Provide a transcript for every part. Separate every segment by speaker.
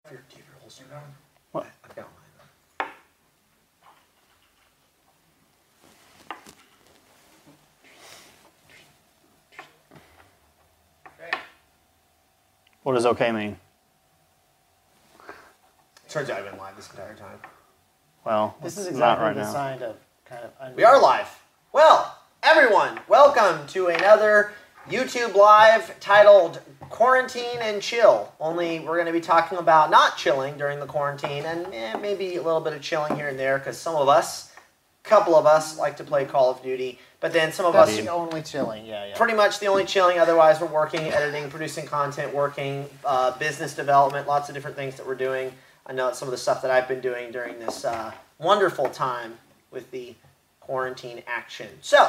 Speaker 1: Do you have your holster down?
Speaker 2: What?
Speaker 1: I've got mine. Okay.
Speaker 2: What does okay mean?
Speaker 1: Turns out I've been live this entire time.
Speaker 2: Well,
Speaker 3: This is
Speaker 2: not
Speaker 3: exactly
Speaker 2: right
Speaker 3: the
Speaker 2: now.
Speaker 3: sign of kind of.
Speaker 1: We are live. Well, everyone, welcome to another YouTube Live titled Quarantine and Chill. Only we're going to be talking about not chilling during the quarantine and maybe a little bit of chilling here and there because some of us, a couple of us, like to play Call of Duty. But then some of
Speaker 3: That's
Speaker 1: us,
Speaker 3: the only chilling, yeah.
Speaker 1: pretty much the only chilling. Otherwise, we're working, editing, producing content, working, business development, lots of different things that we're doing. I know some of the stuff that I've been doing during this wonderful time with the quarantine action. So,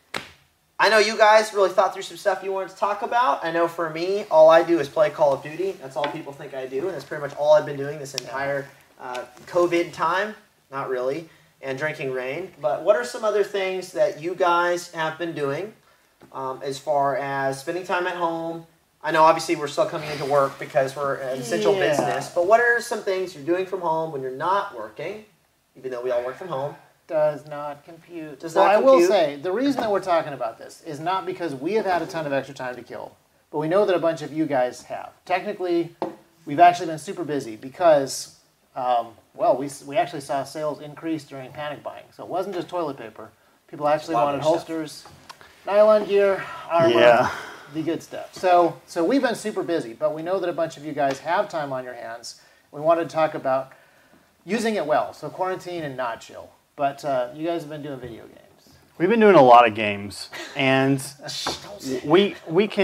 Speaker 1: I know you guys really thought through some stuff you wanted to talk about. I know for me, all I do is play Call of Duty. That's all people think I do, and that's pretty much all I've been doing this entire COVID time. Not really, and drinking rain. But what are some other things that you guys have been doing as far as spending time at home? I know obviously we're still coming into work because we're an essential business, but what are some things you're doing from home when you're not working, even though we all work from home?
Speaker 3: Does not compute.
Speaker 1: Does
Speaker 3: well,
Speaker 1: not
Speaker 3: I will
Speaker 1: compute.
Speaker 3: say, the reason that we're talking about this is not because we have had a ton of extra time to kill, but we know that a bunch of you guys have. Technically, we've actually been super busy because, well, we actually saw sales increase during panic buying. So it wasn't just toilet paper. People actually
Speaker 1: A lot
Speaker 3: wanted
Speaker 1: of stuff.
Speaker 3: holsters, nylon gear, armor,
Speaker 2: Yeah.
Speaker 3: the good stuff. So we've been super busy, but we know that a bunch of you guys have time on your hands. We wanted to talk about using it well, so quarantine and not chill. But you guys have been doing video games.
Speaker 2: We've been doing a lot of games, and we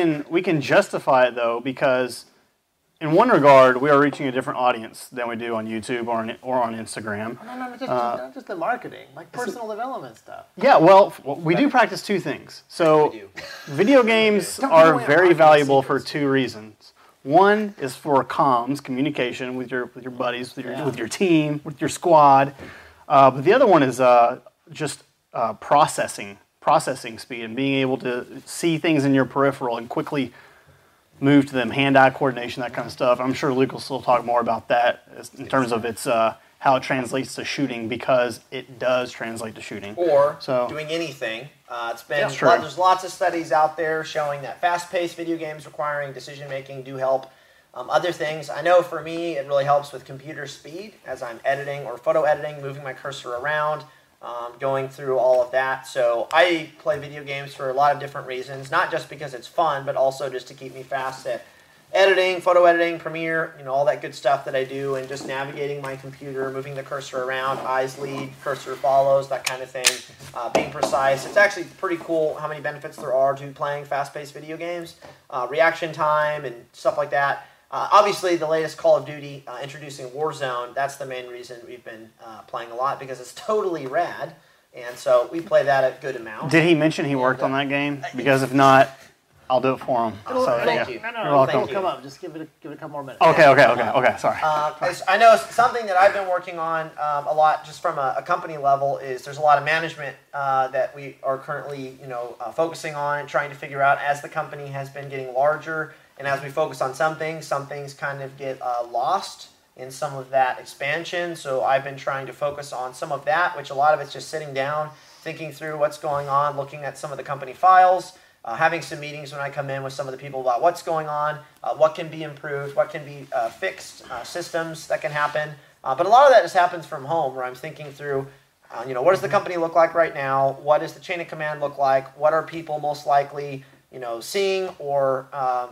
Speaker 2: can justify it though because, in one regard, we are reaching a different audience than we do on YouTube or on Instagram.
Speaker 3: No, not just the marketing, like personal development stuff.
Speaker 2: Yeah, well, we do practice two things. So,
Speaker 1: We do.
Speaker 2: video games
Speaker 3: Don't give
Speaker 2: are
Speaker 3: away our
Speaker 2: very
Speaker 3: marketing
Speaker 2: valuable for
Speaker 3: secrets.
Speaker 2: two reasons. One is for comms, communication with your buddies, with your team, with your squad. But the other one is just processing speed and being able to see things in your peripheral and quickly move to them, hand-eye coordination, that kind of stuff. I'm sure Luke will still talk more about that in terms of its how it translates to shooting, because it does translate to shooting.
Speaker 1: Or
Speaker 2: So-
Speaker 1: doing anything. It's been
Speaker 2: That's true.
Speaker 1: there's lots of studies out there showing that fast-paced video games requiring decision-making do help. Other things, I know for me, it really helps with computer speed as I'm editing or photo editing, moving my cursor around, going through all of that. So I play video games for a lot of different reasons, not just because it's fun, but also just to keep me fast at editing, photo editing, Premiere, all that good stuff that I do, and just navigating my computer, moving the cursor around, eyes lead, cursor follows, that kind of thing, being precise. It's actually pretty cool how many benefits there are to playing fast-paced video games, reaction time and stuff like that. Obviously, the latest Call of Duty introducing Warzone, that's the main reason we've been playing a lot, because it's totally rad, and so we play that a good amount.
Speaker 2: Did he mention he worked on that game? Because if not, I'll do it for him.
Speaker 1: Oh,
Speaker 2: So,
Speaker 1: thank
Speaker 2: yeah.
Speaker 1: you.
Speaker 3: No,
Speaker 2: You're welcome.
Speaker 3: don't come up. Just give it a couple more minutes.
Speaker 2: Okay, sorry.
Speaker 1: I know something that I've been working on a lot, just from a company level, is there's a lot of management that we are currently, focusing on and trying to figure out as the company has been getting larger, and as we focus on some things kind of get lost in some of that expansion. So I've been trying to focus on some of that, which a lot of it's just sitting down, thinking through what's going on, looking at some of the company files. Having some meetings when I come in with some of the people about what's going on, what can be improved, what can be fixed, systems that can happen. But a lot of that just happens from home, where I'm thinking through, what does the company look like right now? What does the chain of command look like? What are people most likely, seeing, or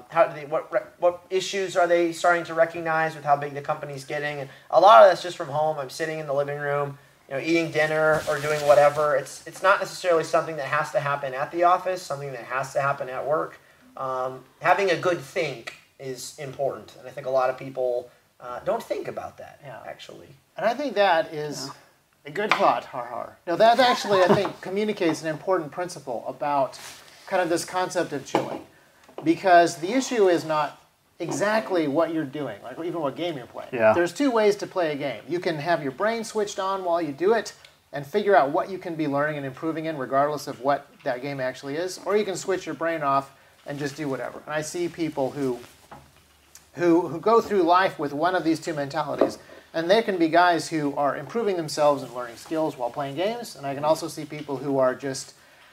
Speaker 1: what issues are they starting to recognize with how big the company's getting? And a lot of that's just from home. I'm sitting in the living room, eating dinner or doing whatever. It's not necessarily something that has to happen at the office, something that has to happen at work. Having a good think is important, and I think a lot of people don't think about that, actually.
Speaker 3: And I think that is a good thought, har. Now that actually, I think, communicates an important principle about kind of this concept of chilling. Because the issue is not exactly what you're doing, like even what game you're playing.
Speaker 2: Yeah.
Speaker 3: There's two ways to play a game. You can have your brain switched on while you do it and figure out what you can be learning and improving in regardless of what that game actually is, or you can switch your brain off and just do whatever. And I see people who who go through life with one of these two mentalities. And there can be guys who are improving themselves and learning skills while playing games, and I can also see people who are just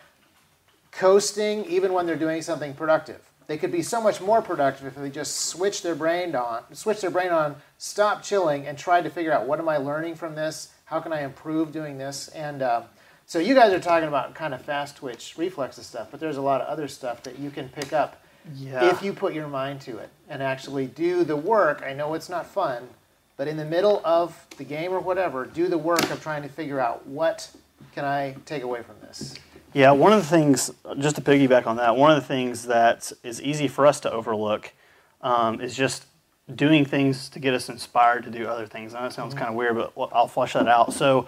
Speaker 3: coasting even when they're doing something productive. They could be so much more productive if they just switch their brain on, stop chilling, and try to figure out, what am I learning from this? How can I improve doing this? And so you guys are talking about kind of fast twitch reflexes stuff, but there's a lot of other stuff that you can pick up if you put your mind to it and actually do the work. I know it's not fun, but in the middle of the game or whatever, do the work of trying to figure out, what can I take away from this?
Speaker 2: Yeah, one of the things, just to piggyback on that, one of the things that is easy for us to overlook is just doing things to get us inspired to do other things. I know it sounds kind of weird, but I'll flesh that out. So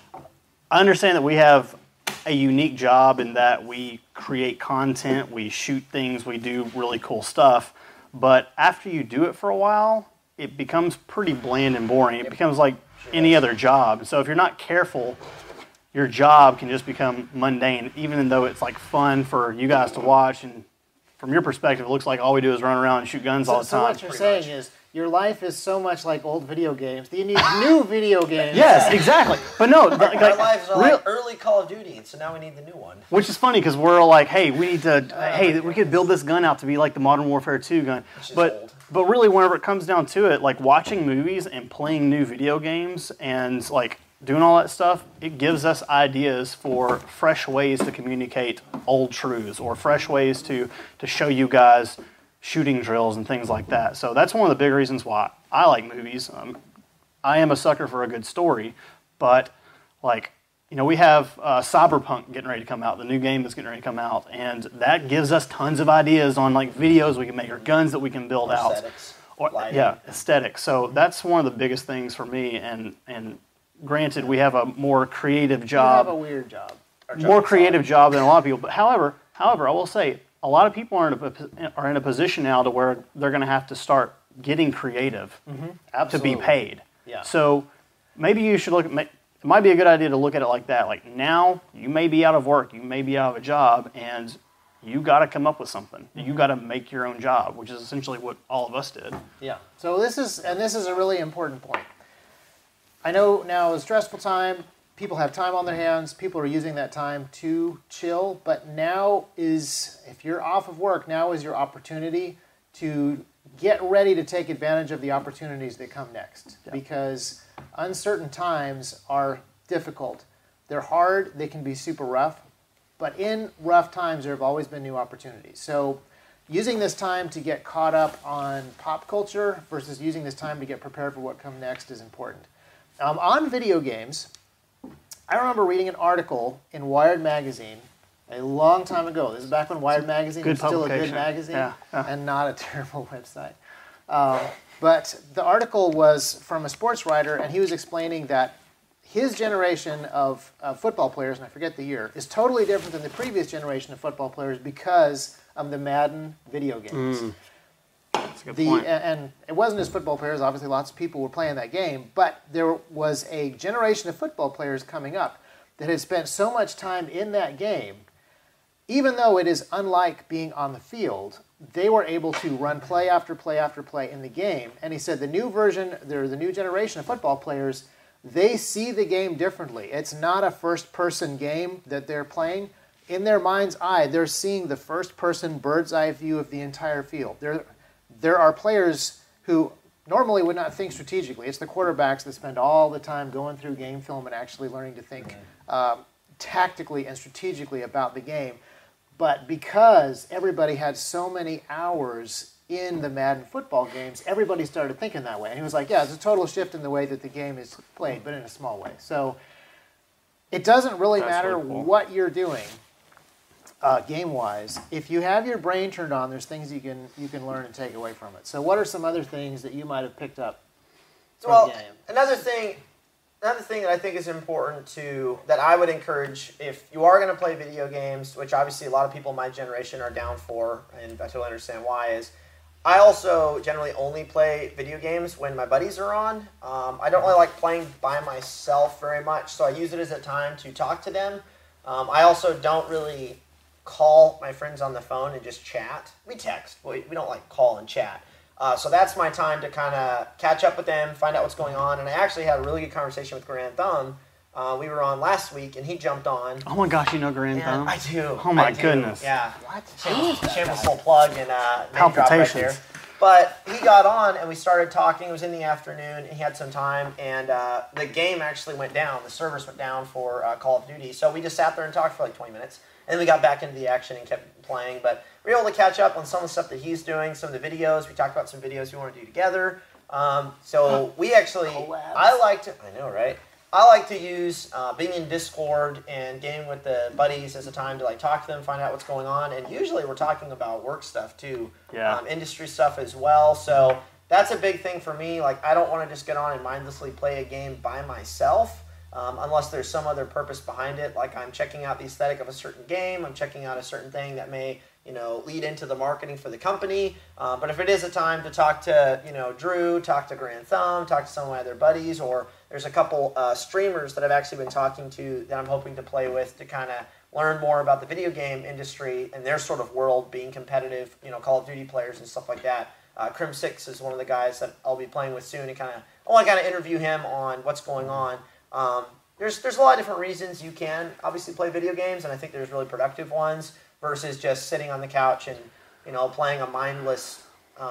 Speaker 2: I understand that we have a unique job in that we create content, we shoot things, we do really cool stuff, but after you do it for a while, it becomes pretty bland and boring. It becomes like any other job. So if you're not careful, your job can just become mundane, even though it's like fun for you guys to watch. And from your perspective, it looks like all we do is run around and shoot guns all the time.
Speaker 3: So what you're saying is, your life is so much like old video games that you need new video games.
Speaker 2: Yes, exactly. But no,
Speaker 1: Our lives are like early Call of Duty, and so now we need the new one.
Speaker 2: Which is funny because we're like, hey, we need to, we could build this gun out to be like the Modern Warfare 2 gun. But really, whenever it comes down to it, like watching movies and playing new video games and like doing all that stuff, it gives us ideas for fresh ways to communicate old truths or fresh ways to show you guys shooting drills and things like that. So that's one of the big reasons why I like movies. I am a sucker for a good story, but like, we have Cyberpunk getting ready to come out, the new game that's getting ready to come out, and that gives us tons of ideas on like videos we can make or guns that we can build out.
Speaker 1: Aesthetics.
Speaker 2: Aesthetics. So that's one of the biggest things for me, and granted, we have a more creative job.
Speaker 3: You have a weird job.
Speaker 2: More creative job than a lot of people. But however, I will say, a lot of people are in a position now to where they're going to have to start getting creative to be paid.
Speaker 3: Yeah.
Speaker 2: So maybe you should look at, it might be a good idea to look at it like that. Like now, you may be out of work, you may be out of a job, and you got to come up with something. You got to make your own job, which is essentially what all of us did.
Speaker 3: Yeah. So this is a really important point. I know now is a stressful time. People have time on their hands. People are using that time to chill. But now if you're off of work, now is your opportunity to get ready to take advantage of the opportunities that come next. Yeah. Because uncertain times are difficult. They're hard. They can be super rough. But in rough times, there have always been new opportunities. So using this time to get caught up on pop culture versus using this time to get prepared for what comes next is important. On video games, I remember reading an article in Wired Magazine a long time ago. This is back when Wired Magazine was still a good magazine and not a terrible website. But the article was from a sports writer, and he was explaining that his generation of football players, and I forget the year, is totally different than the previous generation of football players because of the Madden video games.
Speaker 2: That's a good point.
Speaker 3: And it wasn't just football players. Obviously, lots of people were playing that game. But there was a generation of football players coming up that had spent so much time in that game, even though it is unlike being on the field, they were able to run play after play after play in the game. And he said the new generation of football players, they see the game differently. It's not a first-person game that they're playing. In their mind's eye, they're seeing the first-person bird's-eye view of the entire field. There are players who normally would not think strategically. It's the quarterbacks that spend all the time going through game film and actually learning to think tactically and strategically about the game. But because everybody had so many hours in the Madden football games, everybody started thinking that way. And he was like, yeah, it's a total shift in the way that the game is played, but in a small way. So it doesn't really matter what you're doing game-wise. If you have your brain turned on, there's things you can learn and take away from it. So what are some other things that you might have picked up from the game?
Speaker 1: Another thing that I think is important that I would encourage if you are going to play video games, which obviously a lot of people in my generation are down for, and I totally understand why, is I also generally only play video games when my buddies are on. I don't really like playing by myself very much, so I use it as a time to talk to them. I also don't really call my friends on the phone and just chat. We text, but we don't like call and chat. So that's my time to kind of catch up with them, find out what's going on. And I actually had a really good conversation with Grand Thumb. We were on last week, and he jumped on.
Speaker 2: Oh my gosh, you know Grand Thumb?
Speaker 1: I do.
Speaker 2: Oh my
Speaker 1: I do.
Speaker 2: goodness.
Speaker 1: Yeah.
Speaker 3: What?
Speaker 1: Shameless little plug and name drop right
Speaker 2: Palpitations.
Speaker 1: there. But he got on, and we started talking. It was in the afternoon, and he had some time, and the game actually went down. The servers went down for Call of Duty. So we just sat there and talked for like 20 minutes. And then we got back into the action and kept playing. But we were able to catch up on some of the stuff that he's doing, some of the videos. We talked about some videos we want to do together. So we actually,
Speaker 3: Collabs.
Speaker 1: I know, right? I like to use being in Discord and gaming with the buddies as a time to like talk to them, find out what's going on. And usually we're talking about work stuff too, industry stuff as well. So that's a big thing for me. Like I don't want to just get on and mindlessly play a game by myself. Unless there's some other purpose behind it, like I'm checking out the aesthetic of a certain game, I'm checking out a certain thing that may, lead into the marketing for the company. But if it is a time to talk to, Drew, talk to Grand Thumb, talk to some of my other buddies, or there's a couple streamers that I've actually been talking to that I'm hoping to play with to kind of learn more about the video game industry and their sort of world being competitive, Call of Duty players and stuff like that. Crim6 is one of the guys that I'll be playing with soon, and I want to kind of interview him on what's going on. There's a lot of different reasons you can obviously play video games, and I think there's really productive ones versus just sitting on the couch and playing a mindless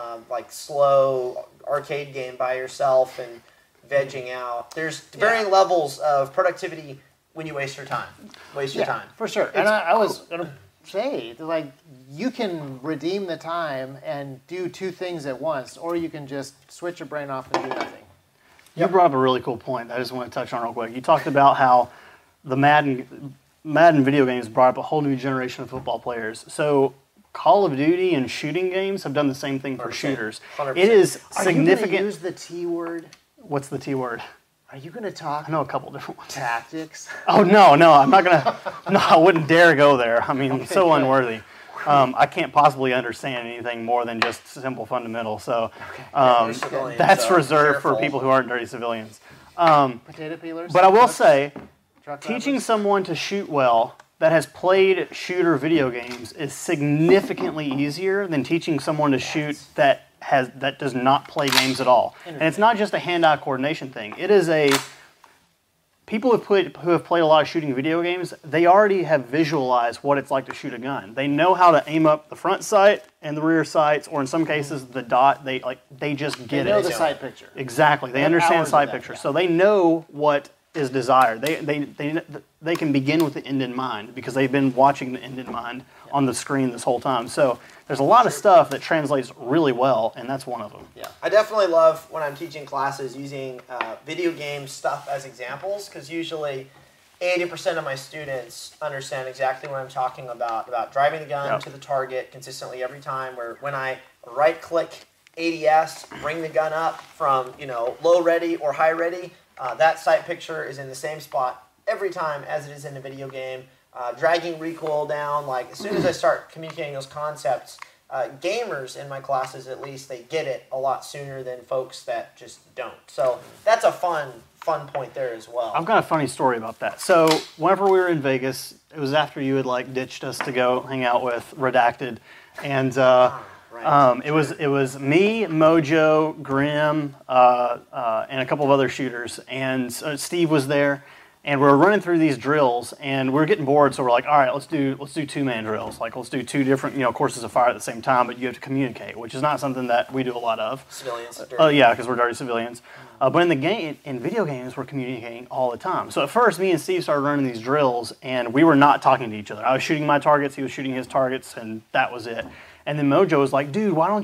Speaker 1: slow arcade game by yourself and vegging out. There's varying levels of productivity when you waste your time. Your time
Speaker 3: for sure. And I was gonna say, like, you can redeem the time and do two things at once, or you can just switch your brain off and do nothing.
Speaker 2: You brought up a really cool point that I just want to touch on real quick. You talked about how the Madden video games brought up a whole new generation of football players. So Call of Duty and shooting games have done the same thing for
Speaker 1: 100%.
Speaker 2: shooters.
Speaker 1: 100%.
Speaker 2: It is
Speaker 3: Are
Speaker 2: significant.
Speaker 3: you going to use the T word?
Speaker 2: What's the T word?
Speaker 3: Are you going to talk
Speaker 2: I know a couple different ones.
Speaker 3: tactics?
Speaker 2: Oh, no, I'm not going to. No, I wouldn't dare go there. I mean, so
Speaker 3: good.
Speaker 2: unworthy. I can't possibly understand anything more than just simple fundamental. So that's reserved for people who aren't dirty civilians.
Speaker 3: Potato peelers?
Speaker 2: But I will say,
Speaker 3: Truck
Speaker 2: teaching
Speaker 3: drivers?
Speaker 2: someone to shoot well that has played shooter video games is significantly easier than teaching someone to shoot that does not play games at all. And it's not just a hand-eye coordination thing. It is people who have played a lot of shooting video games, they already have visualized what it's like to shoot a gun. They know how to aim up the front sight and the rear sights, or in some cases the dot. They just get it.
Speaker 3: They know the sight picture.
Speaker 2: Exactly. They
Speaker 3: have
Speaker 2: understand
Speaker 3: hours
Speaker 2: sight
Speaker 3: of that,
Speaker 2: picture.
Speaker 3: yeah.
Speaker 2: So they know what is desired. They can begin with the end in mind because they've been watching the end in mind on the screen this whole time. So there's a lot of stuff that translates really well, and that's one of them.
Speaker 1: Yeah, I definitely love when I'm teaching classes using video game stuff as examples, because usually 80% of my students understand exactly what I'm talking about driving the gun to the target consistently every time, where when I right-click ADS, bring the gun up from low ready or high ready, that sight picture is in the same spot every time as it is in a video game. Dragging recoil down, like as soon as I start communicating those concepts, gamers in my classes at least, they get it a lot sooner than folks that just don't. So that's a fun point there as well.
Speaker 2: I've got a funny story about that. So whenever we were in Vegas, it was after you had ditched us to go hang out with Redacted, and it was me, Mojo, Grim, and a couple of other shooters, and Steve was there. And we were running through these drills, and we were getting bored, so we're like, all right, let's do 2-man drills. Let's do two different courses of fire at the same time, but you have to communicate, which is not something that we do a lot of.
Speaker 1: Civilians.
Speaker 2: Yeah, because we're dirty civilians. But in video games, we're communicating all the time. So at first, me and Steve started running these drills, and we were not talking to each other. I was shooting my targets, he was shooting his targets, and that was it. And then Mojo was like, dude, why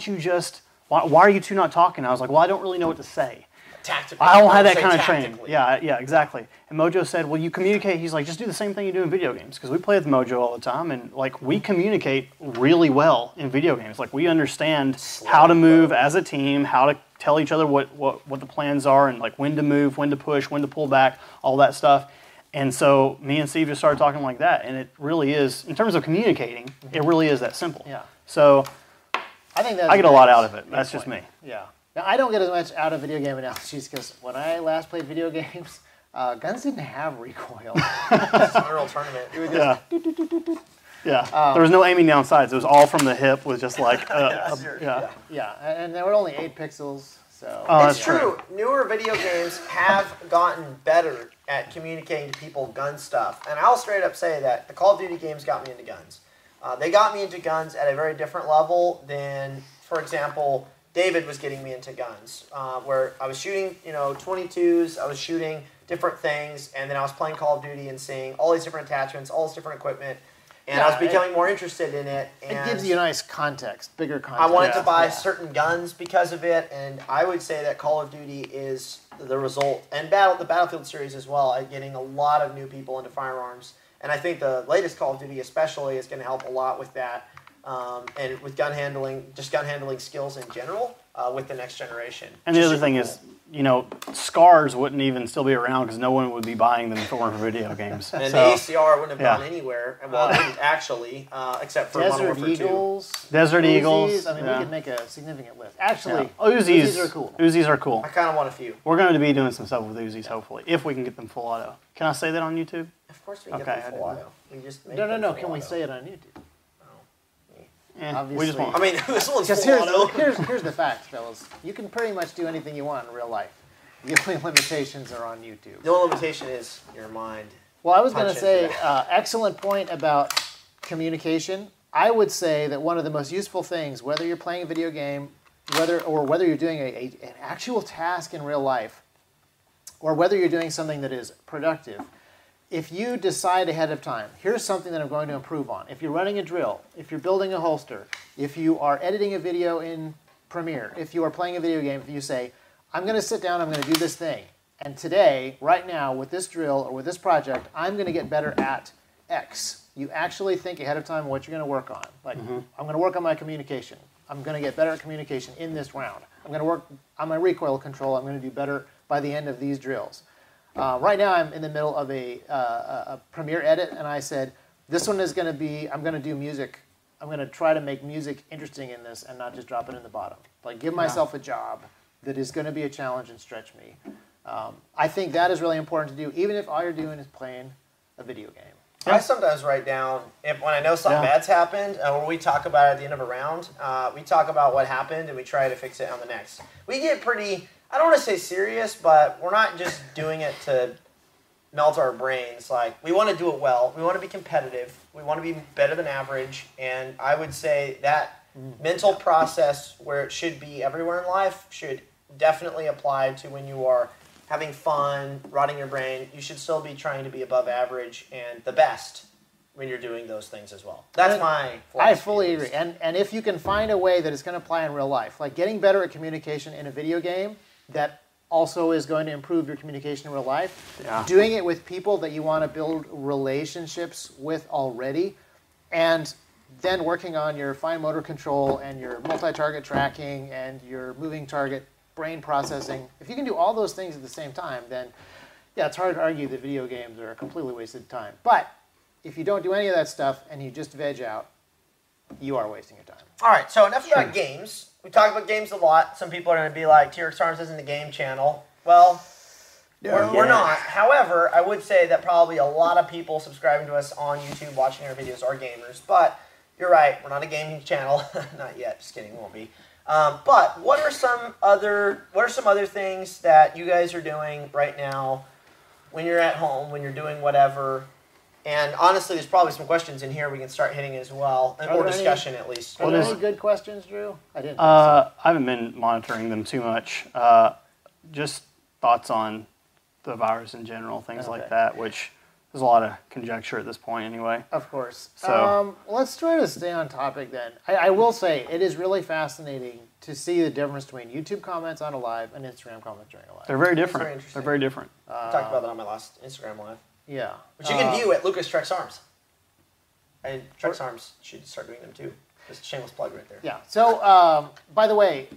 Speaker 2: are you two not talking? I was like, well, I don't really know what to say.
Speaker 1: Tactically.
Speaker 2: I don't have that kind of training.
Speaker 1: Tactically.
Speaker 2: Yeah, exactly. And Mojo said, well, you communicate. He's like, just do the same thing you do in video games. Because we play with Mojo all the time, and we communicate really well in video games. We understand how to move as a team, how to tell each other what the plans are, and when to move, when to push, when to pull back, all that stuff. And so me and Steve just started talking like that, and it really is, in terms of communicating, it really is that simple.
Speaker 3: Yeah.
Speaker 2: So
Speaker 3: I think
Speaker 2: I get a lot out of it. That's just me.
Speaker 3: Yeah. Now, I don't get as much out of video game analogies because when I last played video games, guns didn't have recoil.
Speaker 1: It's an Unreal Tournament.
Speaker 3: It was just
Speaker 2: Yeah. There was no aiming down sights. It was all from the hip with just like, yeah.
Speaker 3: Yeah, and there were only 8 pixels, so.
Speaker 2: Oh,
Speaker 1: It's
Speaker 2: that's
Speaker 1: true. Newer video games have gotten better at communicating to people gun stuff. And I'll straight up say that the Call of Duty games got me into guns. They got me into guns at a very different level than, for example, David was getting me into guns, where I was shooting, 22s, I was shooting different things, and then I was playing Call of Duty and seeing all these different attachments, all this different equipment, and I was becoming more interested in it. And
Speaker 3: it gives you a nice context, bigger context.
Speaker 1: I wanted to buy certain guns because of it, and I would say that Call of Duty is the result, and the Battlefield series as well, at getting a lot of new people into firearms. And I think the latest Call of Duty especially is going to help a lot with that, and with gun handling skills in general with the next generation.
Speaker 2: And the other thing is, SCARs wouldn't even still be around because no one would be buying them if it weren't for video games.
Speaker 1: And
Speaker 2: so,
Speaker 1: the ACR wouldn't have gone anywhere. Well, it didn't actually, except for Modern Warfare 2.
Speaker 2: Desert Eagles.
Speaker 3: I mean, we could make a significant list. Actually,
Speaker 2: Uzis
Speaker 3: are cool.
Speaker 2: Uzis are cool.
Speaker 1: I kind of want a few.
Speaker 2: We're going to be doing some stuff with Uzis, hopefully, if we can get them full auto. Can I say that on YouTube?
Speaker 1: Of course we can get them full auto. We just make
Speaker 3: No. Can we say it on YouTube?
Speaker 2: We just won't.
Speaker 1: I mean, this one's
Speaker 3: Because
Speaker 1: full auto.
Speaker 3: here's the facts, fellas. You can pretty much do anything you want in real life. The only limitations are on YouTube.
Speaker 1: The only limitation is your mind.
Speaker 3: Well, I was going to
Speaker 1: Punch
Speaker 3: say,
Speaker 1: into that.
Speaker 3: excellent point about communication. I would say that one of the most useful things, whether you're playing a video game, whether you're doing an actual task in real life, or whether you're doing something that is productive, if you decide ahead of time, here's something that I'm going to improve on. If you're running a drill, if you're building a holster, if you are editing a video in Premiere, if you are playing a video game, if you say, I'm going to sit down, I'm going to do this thing. And today, right now, with this drill or with this project, I'm going to get better at X. You actually think ahead of time what you're going to work on. Like, I'm going to work on my communication. I'm going to get better at communication in this round. I'm going to work on my recoil control. I'm going to do better by the end of these drills. Right now, I'm in the middle of a Premiere edit, and I said, this one is going to be, I'm going to do music. I'm going to try to make music interesting in this and not just drop it in the bottom. Like, give myself a job that is going to be a challenge and stretch me. I think that is really important to do, even if all you're doing is playing a video game.
Speaker 1: I sometimes write down, when I know something bad's happened, or we talk about it at the end of a round, we talk about what happened and we try to fix it on the next. We get pretty, I don't want to say serious, but we're not just doing it to melt our brains. Like, we want to do it well. We want to be competitive. We want to be better than average. And I would say that mental process, where it should be everywhere in life, should definitely apply to when you are having fun, rotting your brain. You should still be trying to be above average and the best when you're doing those things as well. That's my philosophy.
Speaker 3: I fully agree. And if you can find a way that it's going to apply in real life, like getting better at communication in a video game that also is going to improve your communication in real life, doing it with people that you want to build relationships with already, and then working on your fine motor control and your multi-target tracking and your moving target brain processing. If you can do all those things at the same time, then it's hard to argue that video games are a completely wasted time. But if you don't do any of that stuff and you just veg out, you are wasting your time.
Speaker 1: All right, so enough about games. We talk about games a lot. Some people are going to be like, T-Rex Arms isn't a game channel. Well, we're not. However, I would say that probably a lot of people subscribing to us on YouTube, watching our videos, are gamers. But you're right, we're not a gaming channel. Not yet. Just kidding, we won't be. But what are some other things that you guys are doing right now when you're at home, when you're doing whatever? And honestly, there's probably some questions in here we can start hitting as well, or discussion at least.
Speaker 3: Are there any good questions, Drew? I didn't.
Speaker 2: I haven't been monitoring them too much. Just thoughts on the virus in general, things like that, which there's a lot of conjecture at this point anyway.
Speaker 3: Of course.
Speaker 2: So
Speaker 3: let's try to stay on topic then. I will say it is really fascinating to see the difference between YouTube comments on a live and Instagram comments during a live.
Speaker 2: They're very
Speaker 1: Very
Speaker 2: different.
Speaker 1: interesting.
Speaker 2: They're very different.
Speaker 1: I talked about that on my last Instagram live.
Speaker 3: Yeah.
Speaker 1: Which you can view at Lucas Trex Arms. And Trex Arms should start doing them too. Just a shameless plug right there.
Speaker 3: Yeah. So, by the way,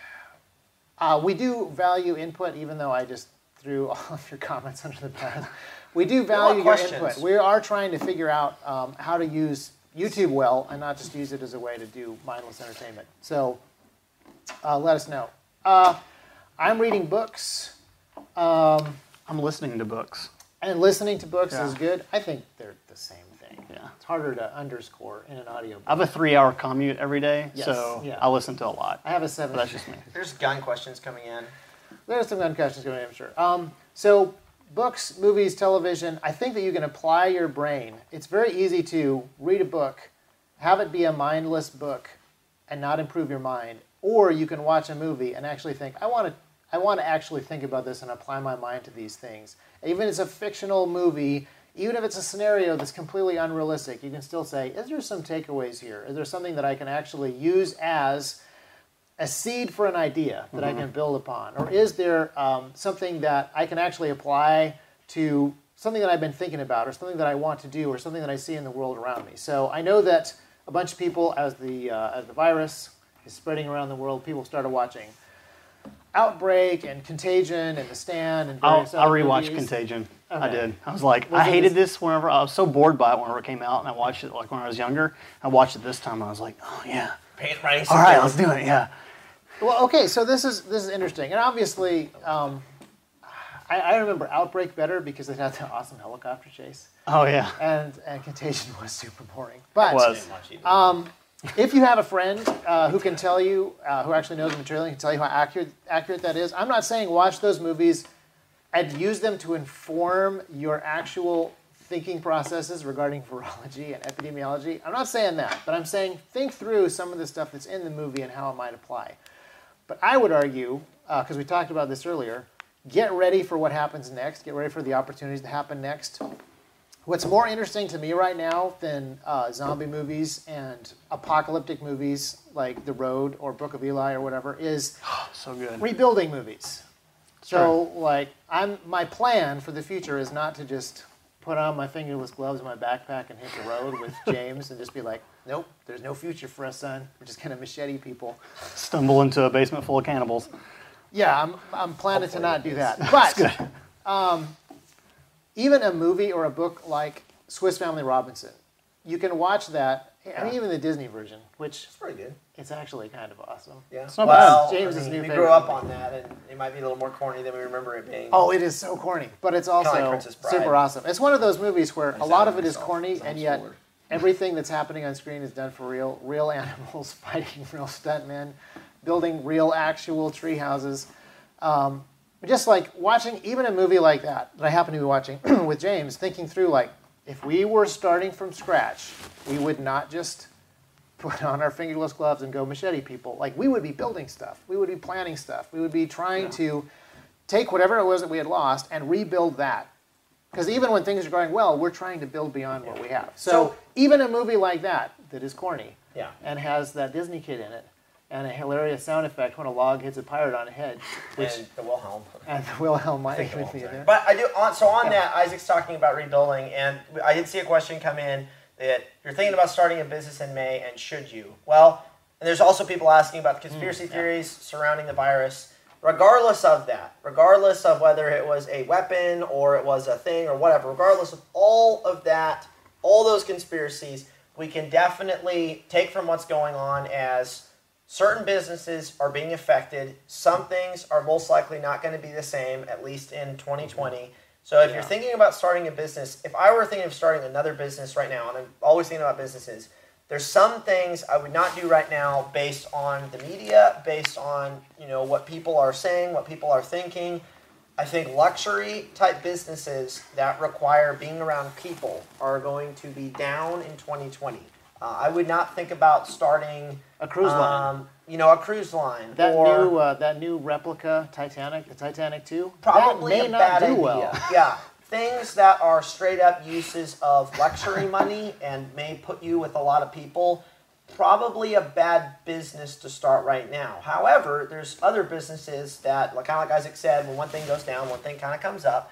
Speaker 3: we do value input, even though I just threw all of your comments under the bus. We do value your input. We are trying to figure out how to use YouTube well and not just use it as a way to do mindless entertainment. So let us know. I'm reading books.
Speaker 2: I'm listening to books.
Speaker 3: And listening to books
Speaker 2: Yeah.
Speaker 3: is good. I think they're the same thing.
Speaker 2: Yeah.
Speaker 3: It's harder to underscore in an audio book.
Speaker 2: I have a 3-hour commute every day,
Speaker 3: Yes,
Speaker 2: so
Speaker 3: yeah.
Speaker 2: I listen to a lot.
Speaker 3: I have a 7.
Speaker 2: But that's just me.
Speaker 1: There's gun questions coming in.
Speaker 3: There's some gun questions going in, I'm sure. So books, movies, television, I think that you can apply your brain. It's very easy to read a book, have it be a mindless book, and not improve your mind. Or you can watch a movie and actually think, I want to actually think about this and apply my mind to these things. Even if it's a fictional movie, even if it's a scenario that's completely unrealistic, you can still say, is there some takeaways here? Is there something that I can actually use as a seed for an idea that I can build upon? Or is there something that I can actually apply to something that I've been thinking about, or something that I want to do, or something that I see in the world around me? So I know that a bunch of people, as the virus is spreading around the world, people started watching Outbreak and Contagion and The Stand and various
Speaker 2: I'll
Speaker 3: other
Speaker 2: rewatch
Speaker 3: movies.
Speaker 2: Contagion.
Speaker 3: Okay.
Speaker 2: I did. I was like,
Speaker 3: Was
Speaker 2: I
Speaker 3: it
Speaker 2: hated
Speaker 3: this-
Speaker 2: this whenever I was so bored by it whenever it came out, and I watched it like when I was younger. I watched it this time, and I was like, oh yeah,
Speaker 1: Writing
Speaker 2: all right, let's do it. Yeah.
Speaker 3: Well, okay, so this is interesting, and obviously, I remember Outbreak better because it had the awesome helicopter chase,
Speaker 2: Oh yeah.
Speaker 3: and Contagion was super boring. But
Speaker 2: It was.
Speaker 3: if you have a friend who can tell you, who actually knows the material, and can tell you how accurate that is, I'm not saying watch those movies and use them to inform your actual thinking processes regarding virology and epidemiology. I'm not saying that, but I'm saying think through some of the stuff that's in the movie and how it might apply. But I would argue, because we talked about this earlier, get ready for what happens next. Get ready for the opportunities that happen next. What's more interesting to me right now than zombie movies and apocalyptic movies like The Road or Book of Eli or whatever is
Speaker 2: So good.
Speaker 3: rebuilding movies. So, like, my plan for the future is not to just put on my fingerless gloves and my backpack and hit the road with James and just be like, nope, there's no future for us, son. We're just gonna machete people.
Speaker 2: Stumble into a basement full of cannibals.
Speaker 3: Yeah, I'm planning to not do that. But even a movie or a book like Swiss Family Robinson, you can watch that. I mean, even the Disney version, which
Speaker 1: It's pretty good.
Speaker 3: it's actually kind of awesome.
Speaker 1: Yeah.
Speaker 2: It's not
Speaker 1: well,
Speaker 3: bad. James's new
Speaker 1: we
Speaker 3: favorite
Speaker 1: grew up
Speaker 3: movie.
Speaker 1: on that, and it might be a little more corny than we remember it being.
Speaker 3: Oh, it is so corny, but it's
Speaker 1: like
Speaker 3: also
Speaker 1: Princess Bride.
Speaker 3: super awesome. It's one of those movies where a lot of it is
Speaker 4: myself.
Speaker 3: corny,
Speaker 4: Sounds
Speaker 3: and yet
Speaker 4: forward.
Speaker 3: everything that's happening on screen is done for real. Real animals fighting real stuntmen, building real actual tree houses. Just like watching even a movie like that I happen to be watching with James, thinking through like, if we were starting from scratch, we would not just put on our fingerless gloves and go machete people. Like, we would be building stuff. We would be planning stuff. We would be trying to take whatever it was that we had lost and rebuild that. Because even when things are going well, we're trying to build beyond what we have. So even a movie like that is corny
Speaker 1: Yeah.
Speaker 3: and has that Disney kid in it and a hilarious sound effect when a log hits a pirate on a head, which
Speaker 1: And the Wilhelm.
Speaker 3: and Wilhelm might
Speaker 1: think
Speaker 3: even
Speaker 1: the
Speaker 3: be
Speaker 1: Wilhelm's
Speaker 3: there.
Speaker 1: right. But I do on that, Isaac's talking about rebuilding, and I did see a question come in that you're thinking about starting a business in May, and should you? Well, and there's also people asking about the conspiracy theories surrounding the virus. Regardless of that, regardless of whether it was a weapon or it was a thing or whatever, regardless of all of that, all those conspiracies, we can definitely take from what's going on as certain businesses are being affected. Some things are most likely not going to be the same, at least in 2020. So if you're thinking about starting a business, if I were thinking of starting another business right now, and I'm always thinking about businesses, there's some things I would not do right now based on the media, based on what people are saying, what people are thinking. I think luxury type businesses that require being around people are going to be down in 2020. I would not think about starting
Speaker 3: A cruise line.
Speaker 1: A cruise line.
Speaker 3: That new replica Titanic, the Titanic 2,
Speaker 1: Probably
Speaker 3: that may
Speaker 1: a
Speaker 3: not
Speaker 1: bad
Speaker 3: do
Speaker 1: idea.
Speaker 3: well.
Speaker 1: Yeah, things that are straight up uses of luxury money and may put you with a lot of people. Probably a bad business to start right now. However, there's other businesses that, kind of like Isaac said, when one thing goes down, one thing kind of comes up.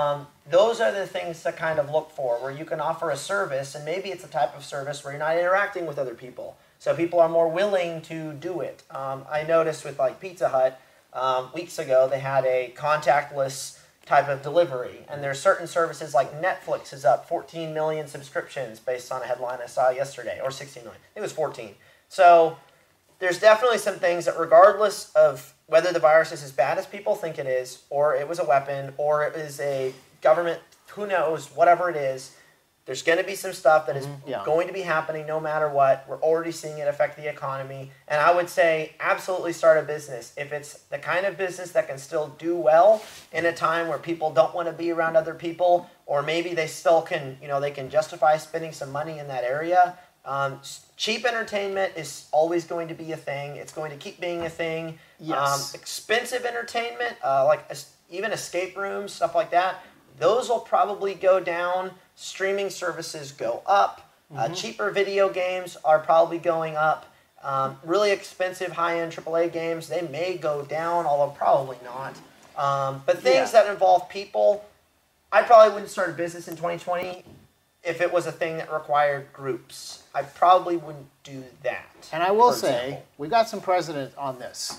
Speaker 1: Those are the things to kind of look for, where you can offer a service, and maybe it's a type of service where you're not interacting with other people. So people are more willing to do it. I noticed with Pizza Hut, weeks ago, they had a contactless type of delivery. And there's certain services like Netflix is up 14 million subscriptions based on a headline I saw yesterday, or 16 million. I think it was 14. So there's definitely some things that regardless of whether the virus is as bad as people think it is, or it was a weapon, or it is a government who knows, whatever it is, there's going to be some stuff that is going to be happening no matter what. We're already seeing it affect the economy. And I would say absolutely start a business. If it's the kind of business that can still do well in a time where people don't want to be around other people, or maybe they still can, they can justify spending some money in that area. Cheap entertainment is always going to be a thing. It's going to keep being a thing.
Speaker 3: Yes.
Speaker 1: Expensive entertainment, even escape rooms, stuff like that, those will probably go down. Streaming services go up. Cheaper video games are probably going up. Really expensive high-end AAA games, they may go down, although probably not. But things that involve people, I probably wouldn't start a business in 2020 if it was a thing that required groups. I probably wouldn't do that.
Speaker 3: And I will say, we've got some precedent on this.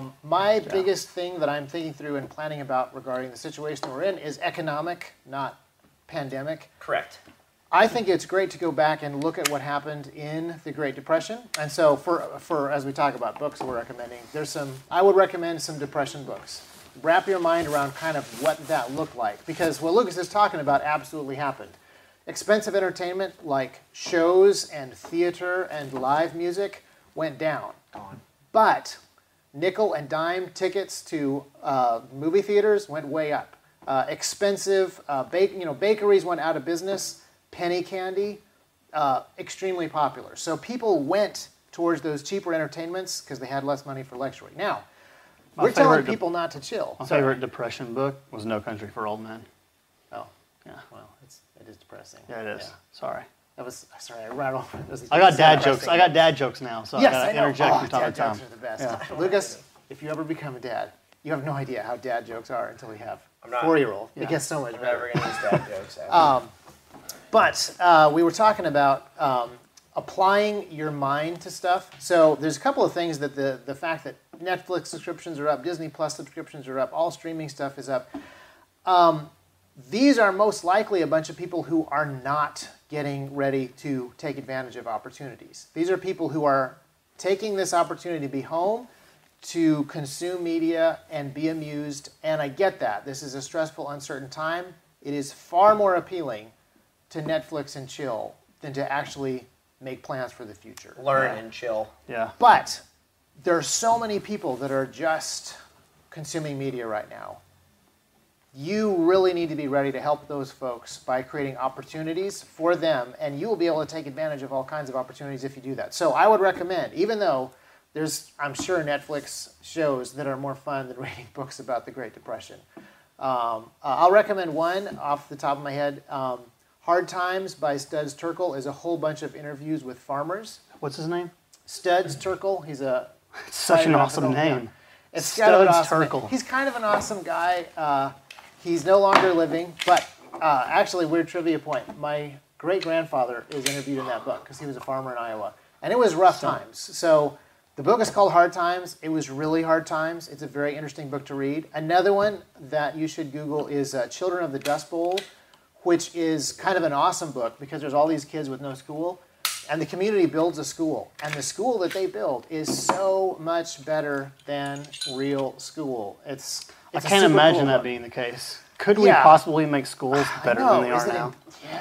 Speaker 3: My biggest thing that I'm thinking through and planning about regarding the situation that we're in is economic, not pandemic.
Speaker 1: Correct.
Speaker 3: I think it's great to go back and look at what happened in the Great Depression. And so for as we talk about books we're recommending, I would recommend some Depression books. Wrap your mind around kind of what that looked like. Because what Lucas is talking about absolutely happened. Expensive entertainment like shows and theater and live music went down. But nickel and dime tickets to movie theaters went way up. Expensive bakeries went out of business. Penny candy, extremely popular. So people went towards those cheaper entertainments because they had less money for luxury. Now, we're telling people not to chill.
Speaker 2: My favorite Depression book was No Country for Old Men.
Speaker 3: Oh,
Speaker 2: yeah.
Speaker 3: Well, it is depressing.
Speaker 2: Yeah, it is. Yeah. Sorry.
Speaker 3: Sorry, I rattled.
Speaker 2: I got dad jokes. I got dad jokes now, so
Speaker 3: yes,
Speaker 2: I got to interject from time to time.
Speaker 3: Dad jokes are the best. Yeah. Lucas, if you ever become a dad, you have no idea how dad jokes are until you have a 4-year-old. It gets so much better.
Speaker 1: I'm never going to use dad jokes.
Speaker 3: But we were talking about applying your mind to stuff. So there's a couple of things that the fact that Netflix subscriptions are up, Disney Plus subscriptions are up, all streaming stuff is up. These are most likely a bunch of people who are not getting ready to take advantage of opportunities. These are people who are taking this opportunity to be home, to consume media and be amused. And I get that. This is a stressful, uncertain time. It is far more appealing to Netflix and chill than to actually make plans for the future.
Speaker 1: Learn and chill.
Speaker 2: Yeah.
Speaker 3: But there are so many people that are just consuming media right now. You really need to be ready to help those folks by creating opportunities for them, and you will be able to take advantage of all kinds of opportunities if you do that. So I would recommend, even though there's, I'm sure, Netflix shows that are more fun than reading books about the Great Depression. I'll recommend one off the top of my head. Hard Times by Studs Terkel is a whole bunch of interviews with farmers.
Speaker 2: What's his name?
Speaker 3: Studs Terkel. He's a
Speaker 2: such an awesome name.
Speaker 3: Yeah. It's
Speaker 2: Studs
Speaker 3: awesome
Speaker 2: Terkel.
Speaker 3: Name. He's kind of an awesome guy. He's no longer living, but actually, weird trivia point. My great-grandfather is interviewed in that book because he was a farmer in Iowa. And it was rough times. So the book is called Hard Times. It was really hard times. It's a very interesting book to read. Another one that you should Google is Children of the Dust Bowl, which is kind of an awesome book because there's all these kids with no school. And the community builds a school. And the school that they build is so much better than real school.
Speaker 2: I can't imagine that being the case. Could we possibly make schools better than they are now?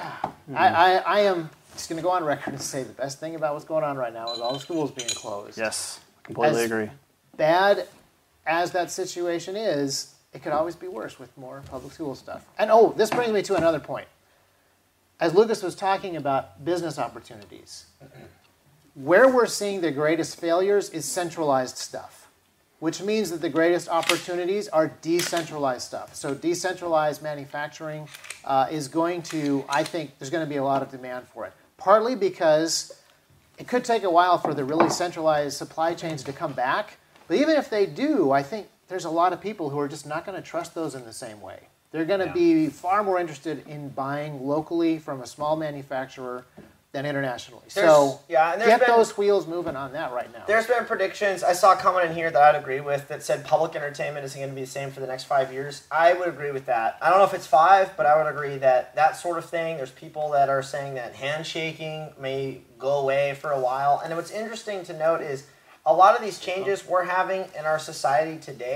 Speaker 3: I am just going to go on record and say the best thing about what's going on right now is all the schools being closed.
Speaker 2: Yes, completely agree.
Speaker 3: Bad as that situation is, it could always be worse with more public school stuff. And this brings me to another point. As Lucas was talking about business opportunities, where we're seeing the greatest failures is centralized stuff, which means that the greatest opportunities are decentralized stuff. So decentralized manufacturing is going to, I think, there's going to be a lot of demand for it. Partly because it could take a while for the really centralized supply chains to come back. But even if they do, I think there's a lot of people who are just not going to trust those in the same way. They're going to be far more interested in buying locally from a small manufacturer than internationally. Get those wheels moving on that right now.
Speaker 1: There's been predictions. I saw a comment in here that I'd agree with that said public entertainment is going to be the same for the next 5 years. I would agree with that. I don't know if it's 5, but I would agree that that sort of thing, there's people that are saying that handshaking may go away for a while. And what's interesting to note is a lot of these changes we're having in our society today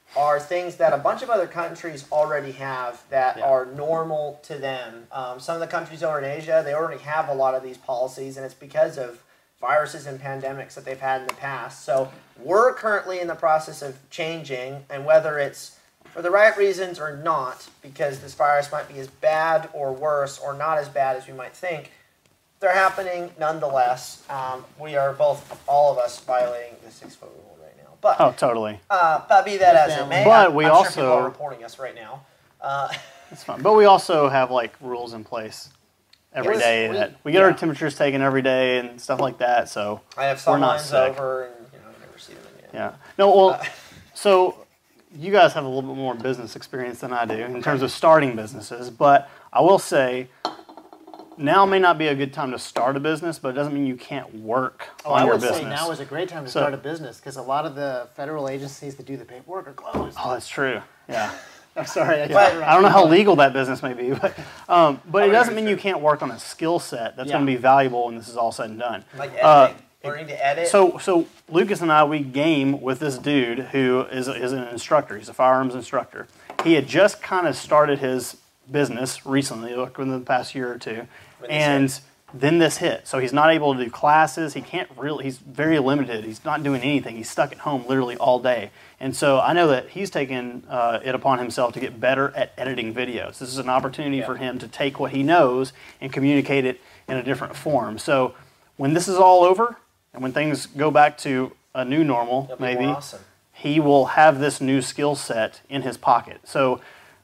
Speaker 1: are things that a bunch of other countries already have that
Speaker 3: Yeah.
Speaker 1: are normal to them. Some of the countries over in Asia, they already have a lot of these policies, and it's because of viruses and pandemics that they've had in the past. So we're currently in the process of changing, and whether it's for the right reasons or not, because this virus might be as bad or worse or not as bad as we might think, they're happening nonetheless. We are all of us violating the 6-foot rule right now. But
Speaker 2: Oh, totally.
Speaker 1: but be that as it may,
Speaker 2: But we
Speaker 1: I'm
Speaker 2: also-
Speaker 1: sure people are reporting us right now.
Speaker 2: It's fine. But we also have like rules in place every
Speaker 1: Yes,
Speaker 2: day that we get our temperatures taken every day and stuff like that. So
Speaker 1: I have
Speaker 2: we're
Speaker 1: some
Speaker 2: not
Speaker 1: lines
Speaker 2: sick.
Speaker 1: over, and I never see them again.
Speaker 2: Yeah. No, well, so you guys have a little bit more business experience than I do in terms of starting businesses, but I will say now may not be a good time to start a business, but it doesn't mean you can't work on
Speaker 3: I
Speaker 2: your
Speaker 3: would
Speaker 2: business.
Speaker 3: say now is a great time to
Speaker 2: So-
Speaker 3: start a business because a lot of the federal agencies that do the paperwork are closed.
Speaker 2: Oh, that's true. Yeah.
Speaker 3: I'm sorry.
Speaker 2: I don't know how legal that business may be, but it doesn't mean
Speaker 1: sure.
Speaker 2: you can't work on a skill set that's
Speaker 3: Yeah.
Speaker 2: going to be valuable when this is all said and done.
Speaker 1: Like editing, learning to edit.
Speaker 2: So Lucas and I, we game with this dude who is an instructor. He's a firearms instructor. He had just kind of started his business recently, like within the past year or two, and then this hit. So he's not able to do classes. He can't really. He's very limited. He's not doing anything. He's stuck at home literally all day. And so I know that he's taken it upon himself to get better at editing videos. This is an opportunity for him to take what he knows and communicate it in a different form. So when this is all over and when things go back to a new normal,
Speaker 1: That'd be
Speaker 2: maybe,
Speaker 1: more awesome.
Speaker 2: he will have this new skill set in his pocket. So,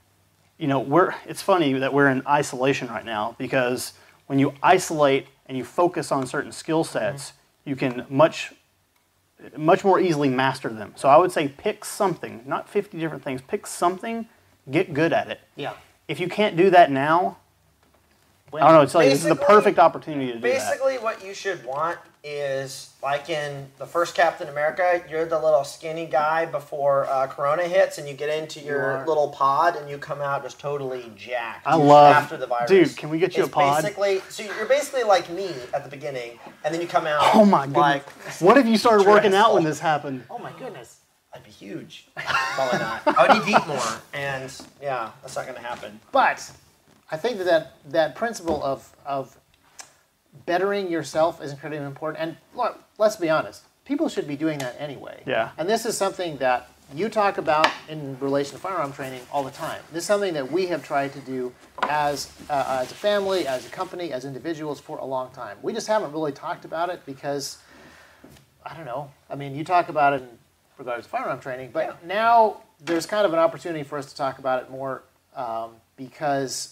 Speaker 2: it's funny that we're in isolation right now because when you isolate and you focus on certain skill sets, you can much more easily master them. So I would say pick something, not 50 different things, pick something, get good at it.
Speaker 3: Yeah.
Speaker 2: If you can't do that now, I don't know, it's like this is the
Speaker 1: Basically-
Speaker 2: perfect opportunity to do that.
Speaker 1: Basically, what you should want is, like in the first Captain America, you're the little skinny guy before Corona hits, and you get into your
Speaker 3: are.
Speaker 1: little pod, and you come out just totally jacked.
Speaker 2: I love,
Speaker 1: after the virus.
Speaker 2: dude, can we get you
Speaker 1: It's
Speaker 2: a pod?
Speaker 1: Basically, so you're basically like me at the beginning, and then you come out.
Speaker 2: Oh my goodness.
Speaker 1: Like,
Speaker 2: What if you started working out when
Speaker 1: Dreadful.
Speaker 2: this happened?
Speaker 3: Oh my goodness.
Speaker 1: I'd be huge. Probably not. I would need to eat more, and yeah, that's not going to happen.
Speaker 3: But I think that principle of bettering yourself is incredibly important. And look, let's be honest, people should be doing that anyway.
Speaker 2: Yeah.
Speaker 3: And this is something that you talk about in relation to firearm training all the time. This is something that we have tried to do as a family, as a company, as individuals for a long time. We just haven't really talked about it because, I don't know, I mean, you talk about it in regards to firearm training, but now there's kind of an opportunity for us to talk about it more because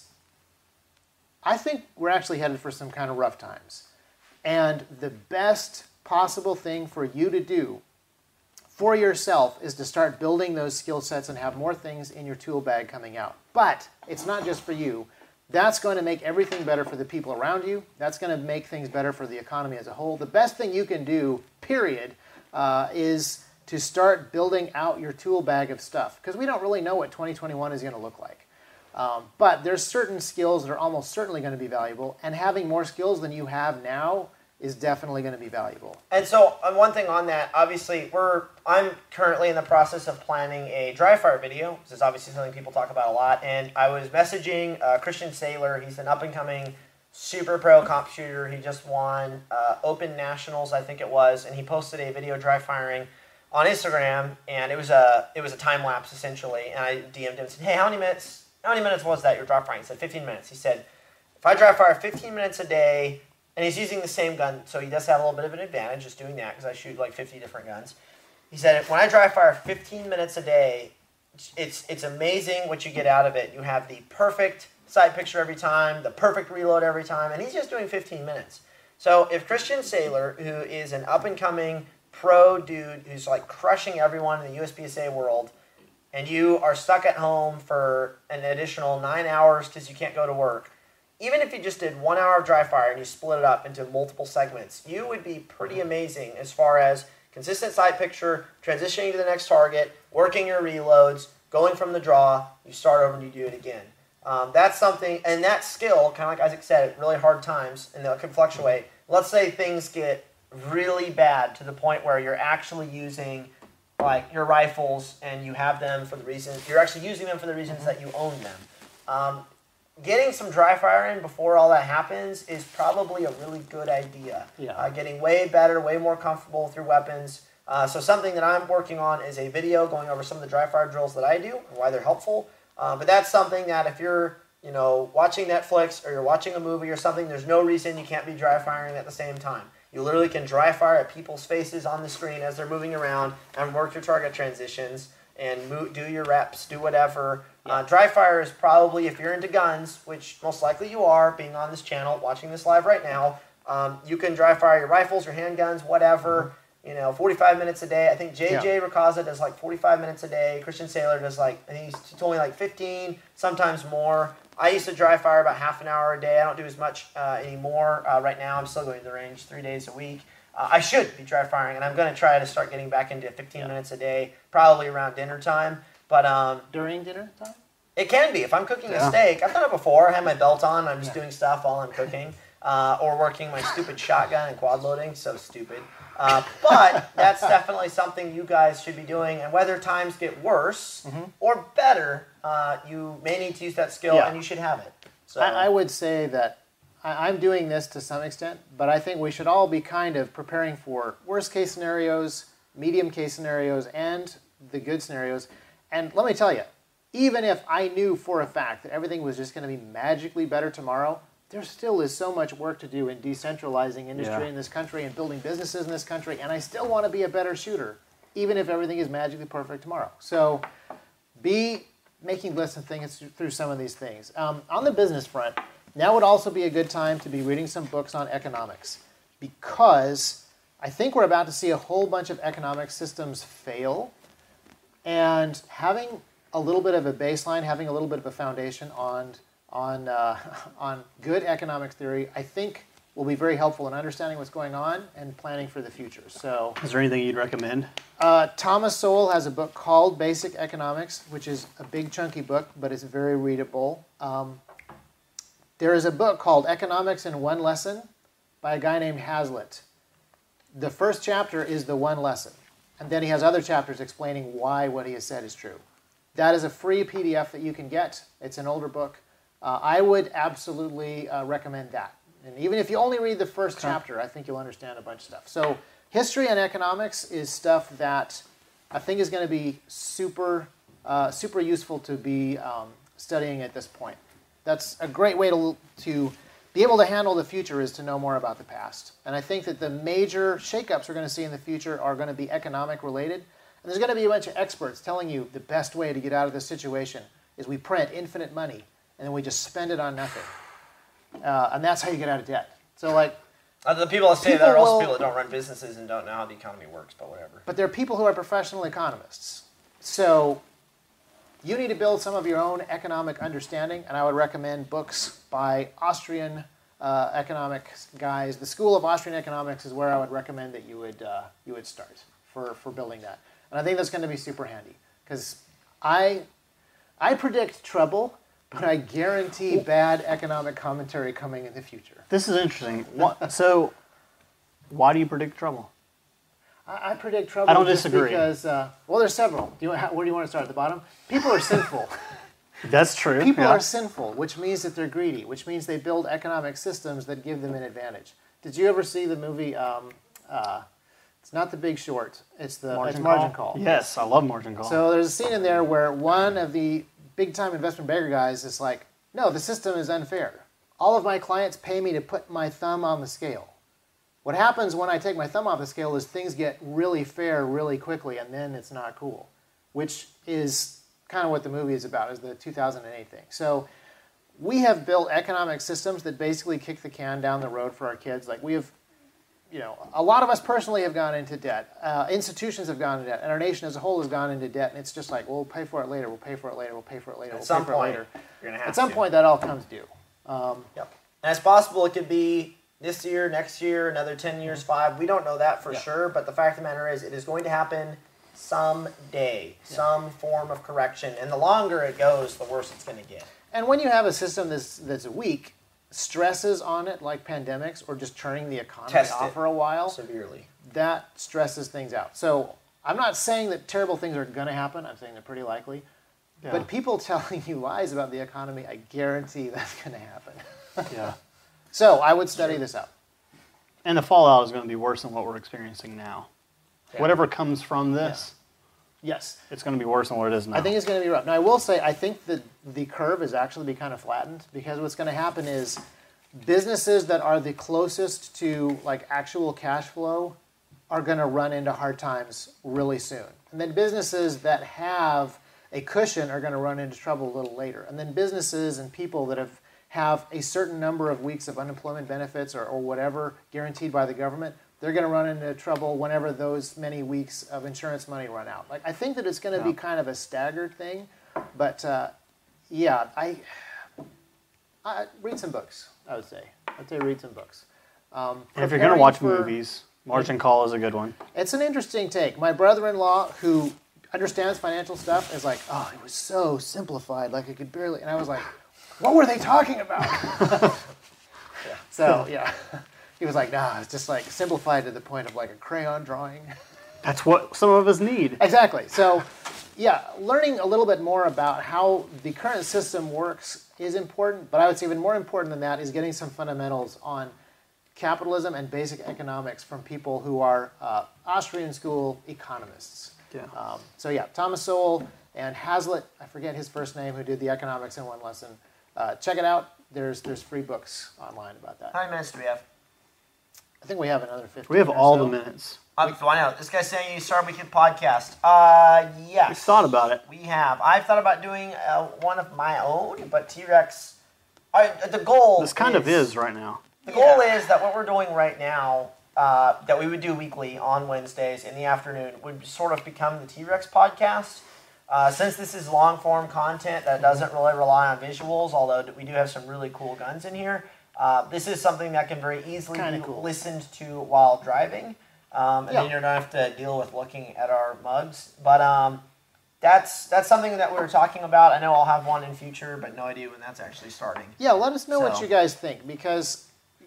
Speaker 3: I think we're actually headed for some kind of rough times. And the best possible thing for you to do for yourself is to start building those skill sets and have more things in your tool bag coming out. But it's not just for you. That's going to make everything better for the people around you. That's going to make things better for the economy as a whole. The best thing you can do, period, is to start building out your tool bag of stuff. Because we don't really know what 2021 is going to look like. But there's certain skills that are almost certainly going to be valuable, and having more skills than you have now is definitely going to be valuable.
Speaker 1: And so, one thing on that, obviously, I'm currently in the process of planning a dry fire video. This is obviously something people talk about a lot. And I was messaging Christian Saylor. He's an up-and-coming super pro comp shooter. He just won Open Nationals, I think it was, and he posted a video dry firing on Instagram, and it was a time lapse essentially. And I DM'd him and said, "Hey, how many minutes was that you're dry firing?" He said 15 minutes. He said, "If I dry fire 15 minutes a day," and he's using the same gun, so he does have a little bit of an advantage just doing that because I shoot like 50 different guns. He said, "When I dry fire 15 minutes a day, it's amazing what you get out of it. You have the perfect sight picture every time, the perfect reload every time," and he's just doing 15 minutes. So if Christian Saylor, who is an up-and-coming pro dude who's like crushing everyone in the USPSA world, and you are stuck at home for an additional 9 hours because you can't go to work, even if you just did 1 hour of dry fire and you split it up into multiple segments, you would be pretty amazing as far as consistent sight picture, transitioning to the next target, working your reloads, going from the draw, you start over and you do it again. That's something, and that skill, kind of like Isaac said, really hard times, and that can fluctuate. Let's say things get really bad to the point where you're actually using like your rifles and you have them for the reason you're actually using them for the reasons that you own them. Getting some dry fire in before all that happens is probably a really good idea.
Speaker 3: Yeah.
Speaker 1: Getting way better, way more comfortable with your weapons. So something that I'm working on is a video going over some of the dry fire drills that I do and why they're helpful. But that's something that if you're watching Netflix or you're watching a movie or something, there's no reason you can't be dry firing at the same time. You literally can dry fire at people's faces on the screen as they're moving around and work your target transitions and do your reps, do whatever. Dry fire is probably, if you're into guns, which most likely you are, being on this channel, watching this live right now, you can dry fire your rifles, your handguns, whatever, 45 minutes a day. I think JJ Rakaza does like 45 minutes a day. Christian Saylor does I think he told me like 15, sometimes more. I used to dry fire about half an hour a day. I don't do as much anymore. Right now, I'm still going to the range 3 days a week. I should be dry firing, and I'm going to try to start getting back into 15 minutes a day, probably around dinner time. But
Speaker 3: during dinner time?
Speaker 1: It can be. If I'm cooking a steak, I've done it before. I have my belt on. I'm just doing stuff while I'm cooking. Or working my stupid shotgun and quad loading. So stupid. But that's definitely something you guys should be doing. And whether times get worse or better, you may need to use that skill, and you should have it. So
Speaker 3: I would say that I'm doing this to some extent, but I think we should all be kind of preparing for worst case scenarios, medium case scenarios, and the good scenarios. And let me tell you, even if I knew for a fact that everything was just going to be magically better tomorrow, there still is so much work to do in decentralizing industry in this country and building businesses in this country, and I still want to be a better shooter, even if everything is magically perfect tomorrow. So be making lists and thinking through some of these things. On the business front, now would also be a good time to be reading some books on economics, because I think we're about to see a whole bunch of economic systems fail, and having a little bit of a baseline, having a little bit of a foundation on good economic theory, I think will be very helpful in understanding what's going on and planning for the future. So,
Speaker 2: is there anything you'd recommend?
Speaker 3: Thomas Sowell has a book called Basic Economics, which is a big chunky book, but it's very readable. There is a book called Economics in One Lesson by a guy named Hazlitt. The first chapter is the one lesson, and then he has other chapters explaining why what he has said is true. That is a free PDF that you can get. It's an older book. I would absolutely recommend that. And even if you only read the first chapter, I think you'll understand a bunch of stuff. So history and economics is stuff that I think is going to be super useful to be studying at this point. That's a great way to be able to handle the future, is to know more about the past. And I think that the major shakeups we're going to see in the future are going to be economic related. And there's going to be a bunch of experts telling you the best way to get out of this situation is we print infinite money and then we just spend it on nothing. And that's how you get out of debt. So
Speaker 1: the people that say that are also people that don't run businesses and don't know how the economy works, but whatever.
Speaker 3: But there are people who are professional economists. So you need to build some of your own economic understanding, and I would recommend books by Austrian economics guys. The School of Austrian Economics is where I would recommend that you would start for building that. And I think that's going to be super handy, because I predict trouble, but I guarantee bad economic commentary coming in the future.
Speaker 2: This is interesting. So, why do you predict trouble?
Speaker 3: I predict trouble.
Speaker 2: I don't disagree.
Speaker 3: Because, there's several. Where do you want to start? At the bottom? People are sinful.
Speaker 2: That's true.
Speaker 3: People are sinful, which means that they're greedy, which means they build economic systems that give them an advantage. Did you ever see the movie, it's not The Big Short, it's Margin Call?
Speaker 2: Yes, I love Margin Call.
Speaker 3: So there's a scene in there where one of the big-time investment banker guys is like, no, the system is unfair. All of my clients pay me to put my thumb on the scale. What happens when I take my thumb off the scale is things get really fair really quickly, and then it's not cool, which is kind of what the movie is about, is the 2008 thing. So we have built economic systems that basically kick the can down the road for our kids. Like we have, a lot of us personally have gone into debt. Institutions have gone into debt, and our nation as a whole has gone into debt. And it's just like, we'll pay for it later. We'll pay for it later. We'll pay for it later.
Speaker 1: At some point, you're gonna have to.
Speaker 3: At some point, that all comes due.
Speaker 1: Yep. And it's possible it could be this year, next year, another 10 years, 5. We don't know that for sure. But the fact of the matter is, it is going to happen someday. Some form of correction. And the longer it goes, the worse it's going to get.
Speaker 3: And when you have a system that's weak, stresses on it, like pandemics or just turning the economy off for a while,
Speaker 1: severely.
Speaker 3: That stresses things out. So I'm not saying that terrible things are going to happen. I'm saying they're pretty likely.
Speaker 2: Yeah.
Speaker 3: But people telling you lies about the economy, I guarantee that's going to happen.
Speaker 2: Yeah.
Speaker 3: So I would study this out.
Speaker 2: And the fallout is going to be worse than what we're experiencing now.
Speaker 1: Yeah.
Speaker 2: Whatever comes from this,
Speaker 3: Yes.
Speaker 2: it's going to be worse than what it is now.
Speaker 3: I think it's going to be rough. Now, I will say, I think that the curve is actually be kind of flattened, because what's going to happen is businesses that are the closest to like actual cash flow are going to run into hard times really soon. And then businesses that have a cushion are going to run into trouble a little later. And then businesses and people that have a certain number of weeks of unemployment benefits or whatever guaranteed by the government, they're going to run into trouble whenever those many weeks of insurance money run out. Like, I think that it's going to be kind of a staggered thing, but yeah, I read some books. I would say read some books.
Speaker 2: And if you're going to watch
Speaker 3: Preparing for-
Speaker 2: movies, Margin Call is a good one.
Speaker 3: It's an interesting take. My brother-in-law, who understands financial stuff, is like, oh, it was so simplified, like I could barely. And I was like, what were they talking about? So yeah, he was like, nah, it's just like simplified to the point of like a crayon drawing.
Speaker 2: That's what some of us need.
Speaker 3: Exactly. So yeah, learning a little bit more about how the current system works is important, but I would say even more important than that is getting some fundamentals on capitalism and basic economics from people who are Austrian school economists.
Speaker 2: Yeah.
Speaker 3: So yeah, Thomas Sowell and Hazlitt, I forget his first name, who did the economics in one lesson. Check it out. There's free books online about that.
Speaker 1: How many minutes do we have?
Speaker 3: I think we have another 15.
Speaker 2: We have
Speaker 3: or
Speaker 2: all
Speaker 3: so.
Speaker 2: the minutes.
Speaker 1: I know. This guy's saying you start Weekend podcast. Yes.
Speaker 2: We've thought about it.
Speaker 1: We have. I've thought about doing one of my own, but T-Rex. The goal.
Speaker 2: This kind of is right now.
Speaker 1: The goal is that what we're doing right now, that we would do weekly on Wednesdays in the afternoon, would sort of become the T-Rex podcast. Since this is long-form content that doesn't really rely on visuals, although we do have some really cool guns in here, this is something that can very easily
Speaker 3: Kinda
Speaker 1: be
Speaker 3: cool.
Speaker 1: listened to while driving. And then you don't have to deal with looking at our mugs. But that's something that we were talking about. I know I'll have one in future, but no idea when that's actually starting.
Speaker 3: Yeah, let us know what
Speaker 1: So-
Speaker 3: you guys think, because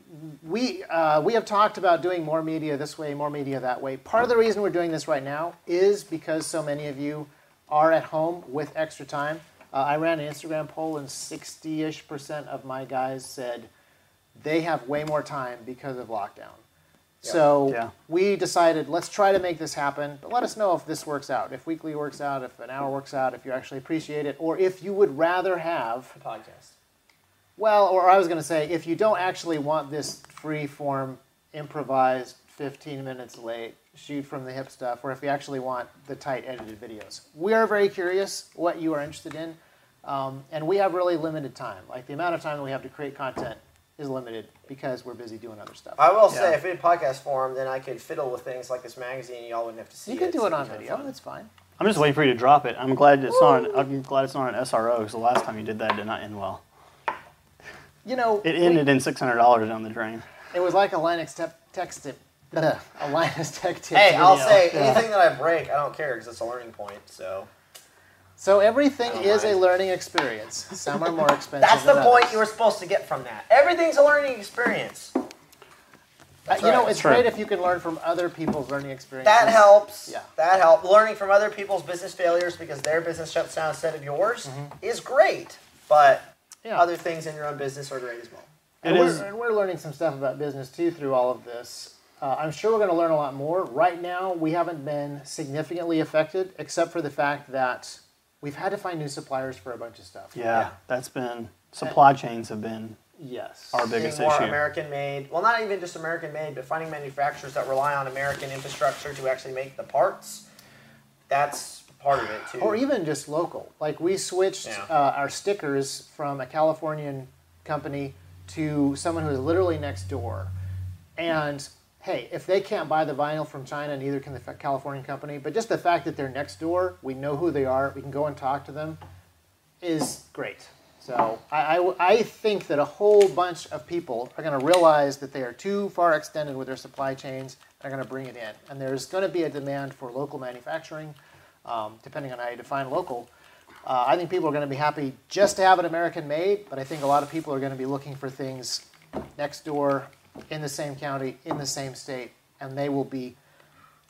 Speaker 3: we have talked about doing more media this way, more media that way. Part of the reason we're doing this right now is because so many of you are at home with extra time. I ran an Instagram poll, and 60-ish% of my guys said they have way more time because of lockdown. So
Speaker 2: Yeah.
Speaker 3: we decided, let's try to make this happen, but let us know if this works out, if weekly works out, if an hour works out, if you actually appreciate it, or if you would rather have,
Speaker 1: Podcast.
Speaker 3: well, or I was going to say, if you don't actually want this free-form, improvised, 15 minutes late, shoot from the hip stuff, or if you actually want the tight edited videos. We are very curious what you are interested in, and we have really limited time. Like, the amount of time that we have to create content is limited because we're busy doing other stuff.
Speaker 1: I will say,
Speaker 2: Yeah.
Speaker 1: if we did podcast form, then I could fiddle with things like this magazine. And y'all wouldn't have to see
Speaker 3: You
Speaker 1: it.
Speaker 3: can do
Speaker 1: so
Speaker 3: it on
Speaker 1: it'd be
Speaker 3: video,
Speaker 1: fun.
Speaker 3: it's fine.
Speaker 2: I'm just waiting for you to drop it. I'm glad it's not an SRO, because the last time you did that, it did not end well.
Speaker 3: You know,
Speaker 2: It ended in $600 down the drain.
Speaker 3: it was like a Linux text tip. A Linus Tech Tips
Speaker 1: Hey, I'll
Speaker 3: video.
Speaker 1: say anything that I break, I don't care because it's a learning point.
Speaker 3: So everything
Speaker 1: I don't
Speaker 3: is a
Speaker 1: mind.
Speaker 3: learning experience. Some are more expensive.
Speaker 1: That's the
Speaker 3: than
Speaker 1: point
Speaker 3: others.
Speaker 1: you were supposed to get from that. Everything's a learning experience. That's
Speaker 3: You know,
Speaker 1: right.
Speaker 3: it's
Speaker 2: That's right.
Speaker 3: great if you can learn from other people's learning experiences.
Speaker 1: That helps.
Speaker 3: Yeah.
Speaker 1: That helps. Learning from other people's business failures because their business shuts down instead of yours is great. But
Speaker 3: Yeah.
Speaker 1: other things in your own business are great as well.
Speaker 3: And
Speaker 2: It
Speaker 3: we're,
Speaker 2: is-
Speaker 3: and we're learning some stuff about business too through all of this. I'm sure we're going to learn a lot more. Right now, we haven't been significantly affected, except for the fact that we've had to find new suppliers for a bunch of stuff.
Speaker 2: Yeah, that's been, supply chains have been
Speaker 3: Yes.
Speaker 2: our biggest
Speaker 1: Being more
Speaker 2: issue.
Speaker 1: American made. Well, not even just American made, but finding manufacturers that rely on American infrastructure to actually make the parts. That's part of it too.
Speaker 3: Or even just local. Like, we switched
Speaker 1: Yeah.
Speaker 3: our stickers from a Californian company to someone who is literally next door. And hey, if they can't buy the vinyl from China, neither can the Californian company. But just the fact that they're next door, we know who they are, we can go and talk to them, is great. So I think that a whole bunch of people are going to realize that they are too far extended with their supply chains and are going to bring it in. And there's going to be a demand for local manufacturing, depending on how you define local. I think people are going to be happy just to have it American made, but I think a lot of people are going to be looking for things next door, in the same county, in the same state, and they will be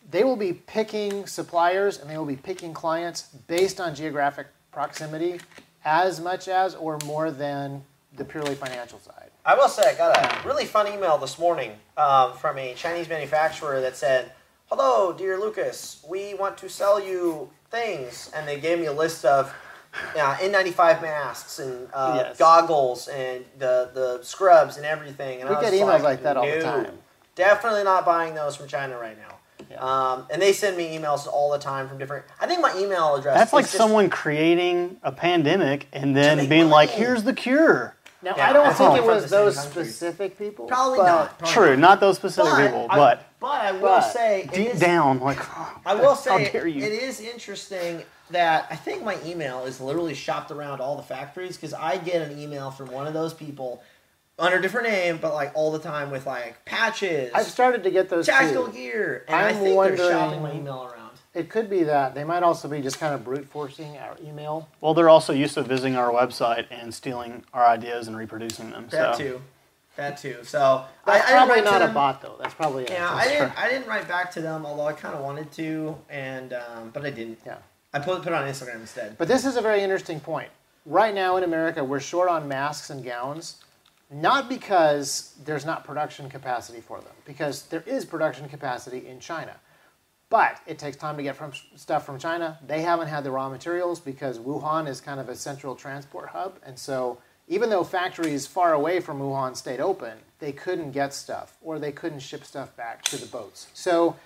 Speaker 3: they will be picking suppliers and they will be picking clients based on geographic proximity as much as or more than the purely financial side.
Speaker 1: I will say I got a really fun email this morning from a Chinese manufacturer that said, "Hello, dear Lucas, we want to sell you things," and they gave me a list of N95 masks and goggles and the scrubs and everything. And
Speaker 3: we get emails like that all the time.
Speaker 1: Definitely not buying those from China right now.
Speaker 3: Yeah.
Speaker 1: And they send me emails all the time from different. I think my email address.
Speaker 2: That's like someone creating a pandemic and then being like, "Here's the cure."
Speaker 3: Now, I don't think it was those specific people.
Speaker 1: Probably not.
Speaker 2: True, not those specific people, but
Speaker 1: I will say
Speaker 2: deep down, like,
Speaker 1: I will say
Speaker 2: how dare you?
Speaker 1: It is interesting that I think my email is literally shopped around all the factories because I get an email from one of those people under a different name, but like all the time with like patches.
Speaker 3: I've started to get those
Speaker 1: tactical
Speaker 3: too.
Speaker 1: gear, and I think they're shopping my email around.
Speaker 3: It could be that. They might also be just kind of brute forcing our email.
Speaker 2: Well, they're also used to visiting our website and stealing our ideas and reproducing them.
Speaker 1: That too. So
Speaker 3: that's
Speaker 1: I
Speaker 3: probably
Speaker 1: didn't write
Speaker 3: not
Speaker 1: to
Speaker 3: a
Speaker 1: them.
Speaker 3: bot though. That's probably
Speaker 1: I didn't write back to them, although I kind of wanted to, and but I didn't.
Speaker 3: Yeah.
Speaker 1: I put it on Instagram instead.
Speaker 3: But this is a very interesting point. Right now in America, we're short on masks and gowns, not because there's not production capacity for them, because there is production capacity in China. But it takes time to get stuff from China. They haven't had the raw materials because Wuhan is kind of a central transport hub. And so even though factories far away from Wuhan stayed open, they couldn't get stuff or they couldn't ship stuff back to the boats. So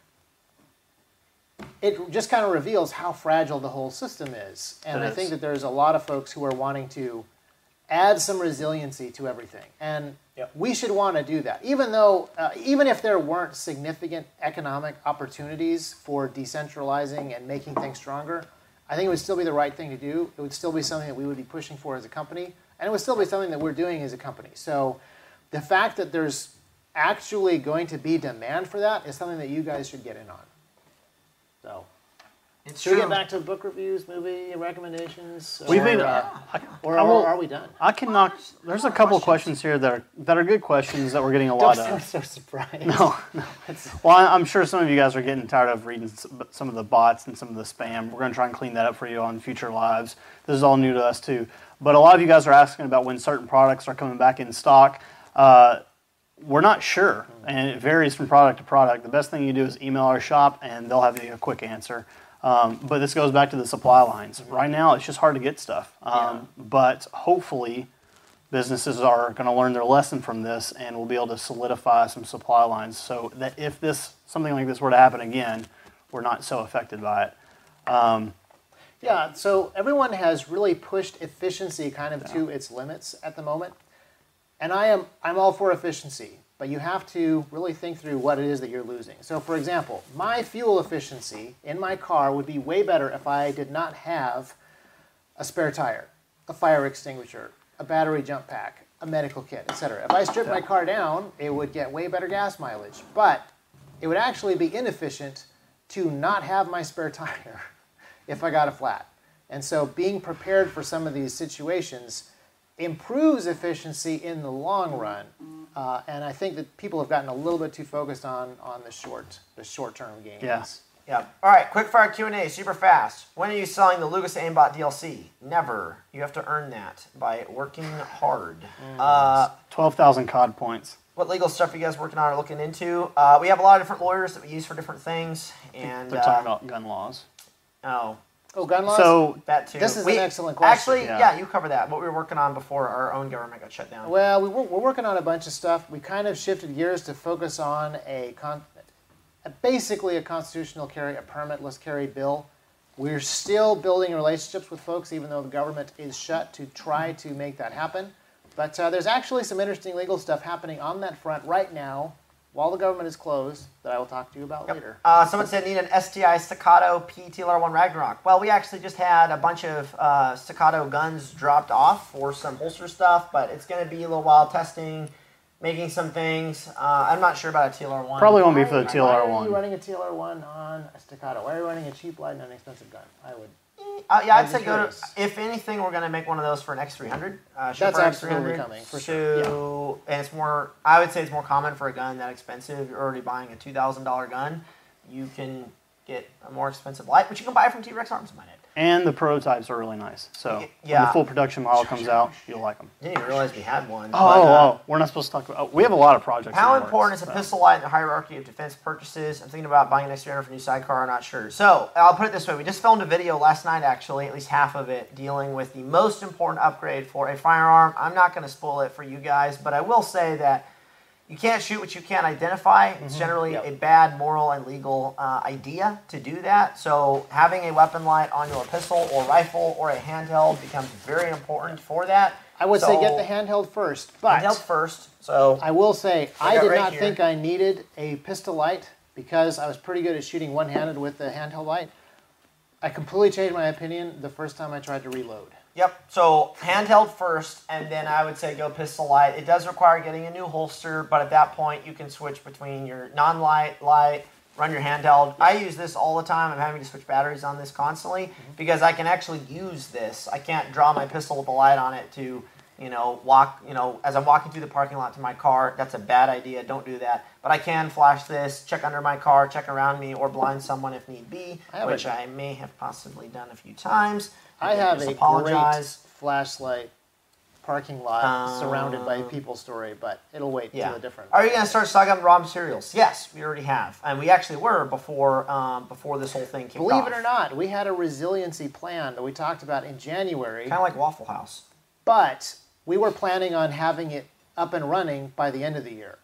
Speaker 3: it just kind of reveals how fragile the whole system is. And I think that there's a lot of folks who are wanting to add some resiliency to everything. And we should want to do that. Even though, even if there weren't significant economic opportunities for decentralizing and making things stronger, I think it would still be the right thing to do. It would still be something that we would be pushing for as a company. And it would still be something that we're doing as a company. So the fact that there's actually going to be demand for that is something that you guys should get in on. So, should we get back to book reviews, movie recommendations?
Speaker 2: We've been,
Speaker 3: or are we done?
Speaker 2: I can knock. There's a couple of questions here that are good questions that we're getting a lot
Speaker 3: Don't
Speaker 2: of.
Speaker 3: sound so surprised.
Speaker 2: No. Well, I'm sure some of you guys are getting tired of reading some of the bots and some of the spam. We're going to try and clean that up for you on future lives. This is all new to us too. But a lot of you guys are asking about when certain products are coming back in stock. We're not sure, and it varies from product to product. The best thing you do is email our shop, and they'll have you a quick answer. But this goes back to the supply lines. Right now, it's just hard to get stuff. But hopefully, businesses are going to learn their lesson from this, and we'll be able to solidify some supply lines so that if something like this were to happen again, we're not so affected by it.
Speaker 3: Yeah, so everyone has really pushed efficiency kind of to its limits at the moment. And I'm all for efficiency, but you have to really think through what it is that you're losing. So for example, my fuel efficiency in my car would be way better if I did not have a spare tire, a fire extinguisher, a battery jump pack, a medical kit, etc. If I stripped my car down, it would get way better gas mileage, but it would actually be inefficient to not have my spare tire if I got a flat. And so being prepared for some of these situations improves efficiency in the long run, and I think that people have gotten a little bit too focused on the short-term gains.
Speaker 1: Yeah. All right, quick fire Q&A, super fast. When are you selling the Lucas Aimbot DLC? Never. You have to earn that by working hard.
Speaker 2: 12,000 COD points.
Speaker 1: What legal stuff are you guys working on or looking into? We have a lot of different lawyers that we use for different things. And
Speaker 2: they're talking about gun laws.
Speaker 3: Oh, gun laws?
Speaker 2: So
Speaker 1: that too.
Speaker 3: This is an excellent question.
Speaker 1: Actually, you cover that. What we were working on before our own government got shut down.
Speaker 3: Well, we're working on a bunch of stuff. We kind of shifted gears to focus on basically a constitutional carry, a permitless carry bill. We're still building relationships with folks, even though the government is shut, to try to make that happen. But there's actually some interesting legal stuff happening on that front right now, while the government is closed, that I will talk to you about later.
Speaker 1: Someone said need an STI Staccato PTLR1 Ragnarok. Well, we actually just had a bunch of Staccato guns dropped off for some holster stuff, but it's going to be a little while testing, making some things. I'm not sure about a TLR1.
Speaker 2: Probably won't be for the TLR1.
Speaker 3: Why are you running a TLR1 on a Staccato? Why are you running a cheap, light, and inexpensive gun?
Speaker 1: I'd say go to, if anything, we're going to make one of those for an X300.
Speaker 3: That's absolutely coming, for sure.
Speaker 1: And it's more, I would say it's more common for a gun that expensive. You're already buying a $2,000 gun. you can get a more expensive light, but you can buy it from T-Rex Arms, might add.
Speaker 2: And the prototypes are really nice. So when
Speaker 1: Yeah.
Speaker 2: the full production model comes out, you'll like them.
Speaker 1: Didn't even realize we had one.
Speaker 2: We're not supposed to talk about. We have a lot of projects.
Speaker 1: How
Speaker 2: in the
Speaker 1: important
Speaker 2: works,
Speaker 1: is a
Speaker 2: so.
Speaker 1: pistol light in the hierarchy of defense purchases? I'm thinking about buying an X300 for a new sidecar. I'm not sure. So I'll put it this way: we just filmed a video last night, actually, at least half of it, dealing with the most important upgrade for a firearm. I'm not going to spoil it for you guys, but I will say that you can't shoot what you can't identify. It's generally a bad moral and legal idea to do that. So having a weapon light on your pistol or rifle or a handheld becomes very important for that.
Speaker 3: I would say get the handheld first, but
Speaker 1: handheld first. So
Speaker 3: I will say I
Speaker 1: got
Speaker 3: did
Speaker 1: right
Speaker 3: not
Speaker 1: here.
Speaker 3: think I needed a pistol light because I was pretty good at shooting one-handed with the handheld light. I completely changed my opinion the first time I tried to reload.
Speaker 1: Yep. So handheld first, and then I would say go pistol light. It does require getting a new holster, but at that point you can switch between your non-light, light, run your handheld. I use this all the time. I'm having to switch batteries on this constantly because I can actually use this. I can't draw my pistol with a light on it to, walk, as I'm walking through the parking lot to my car. That's a bad idea. Don't do that. But I can flash this, check under my car, check around me, or blind someone if need be, which I may have possibly done a few times.
Speaker 3: I have
Speaker 1: Just
Speaker 3: a
Speaker 1: apologize.
Speaker 3: great flashlight parking lot surrounded by people story, but it'll wait till a different.
Speaker 1: Are you going to start stocking up raw materials? Yes, we already have, and we actually were before this whole thing kicked off.
Speaker 3: Believe it or not, we had a resiliency plan that we talked about in January,
Speaker 1: kind of like Waffle House.
Speaker 3: but we were planning on having it up and running by the end of the year.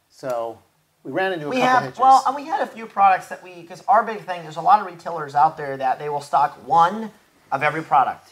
Speaker 3: So we ran into a couple hitches.
Speaker 1: Well, and we had a few products that because our big thing, there's a lot of retailers out there that they will stock one of every product.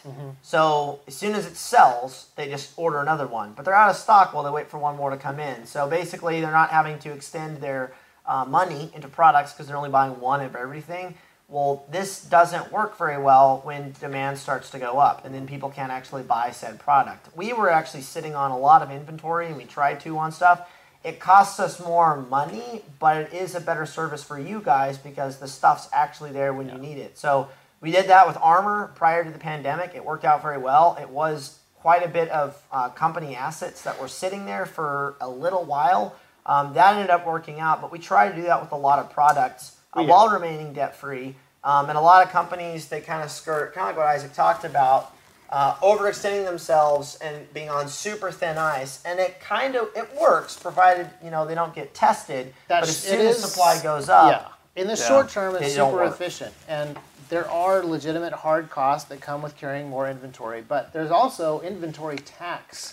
Speaker 1: So as soon as it sells, they just order another one. But they're out of stock while they wait for one more to come in. So basically, they're not having to extend their money into products because they're only buying one of everything. Well, this doesn't work very well when demand starts to go up, and then people can't actually buy said product. We were actually sitting on a lot of inventory, and we tried to on stuff. It costs us more money, but it is a better service for you guys because the stuff's actually there when you need it. So we did that with armor prior to the pandemic. It worked out very well. It was quite a bit of company assets that were sitting there for a little while. That ended up working out, but we try to do that with a lot of products while remaining debt-free. And a lot of companies, they kind of skirt, kind of like what Isaac talked about, overextending themselves and being on super thin ice. And it works, provided, they don't get tested. But as soon as supply goes up,
Speaker 3: in the short term, it's
Speaker 1: don't
Speaker 3: super
Speaker 1: work.
Speaker 3: efficient. And there are legitimate hard costs that come with carrying more inventory, but there's also inventory tax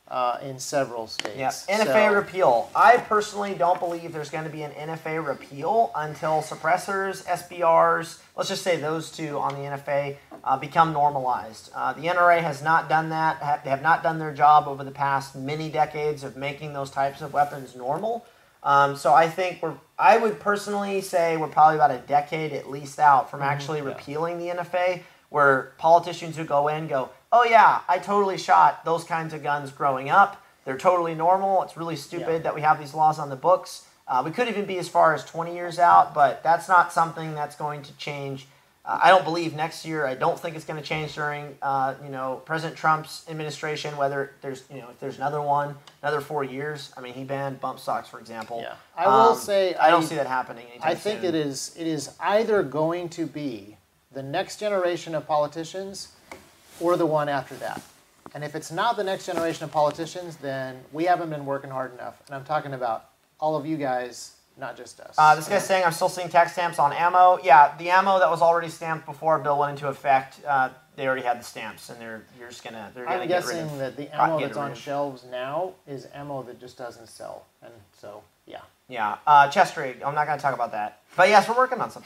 Speaker 3: in several states.
Speaker 1: Yeah, NFA repeal. I personally don't believe there's going to be an NFA repeal until suppressors, SBRs, let's just say those two on the NFA, become normalized. The NRA has not done that. They have not done their job over the past many decades of making those types of weapons normal. So I think I would personally say we're probably about a decade at least out from actually repealing the NFA, where politicians who go in and go, oh yeah, I totally shot those kinds of guns growing up. They're totally normal. It's really stupid that we have these laws on the books. We could even be as far as 20 years out, but that's not something that's going to change. I don't believe next year. I don't think it's going to change during, President Trump's administration. Whether there's, if there's another 4 years. I mean, he banned bump stocks, for example.
Speaker 3: Yeah, I will say
Speaker 1: I don't see that happening anytime
Speaker 3: I think
Speaker 1: soon.
Speaker 3: it is either going to be the next generation of politicians or the one after that. And if it's not the next generation of politicians, then we haven't been working hard enough. And I'm talking about all of you guys, not just us.
Speaker 1: This guy's saying I'm still seeing tax stamps on ammo. Yeah, the ammo that was already stamped before a bill went into effect, they already had the stamps, and they're gonna get rid
Speaker 3: I'm
Speaker 1: of.
Speaker 3: guessing that the ammo
Speaker 1: get
Speaker 3: that's
Speaker 1: rid
Speaker 3: on
Speaker 1: of.
Speaker 3: shelves now is ammo that just doesn't sell. And so, yeah.
Speaker 1: Yeah, chest rig. I'm not gonna talk about that. But yes, we're working on something.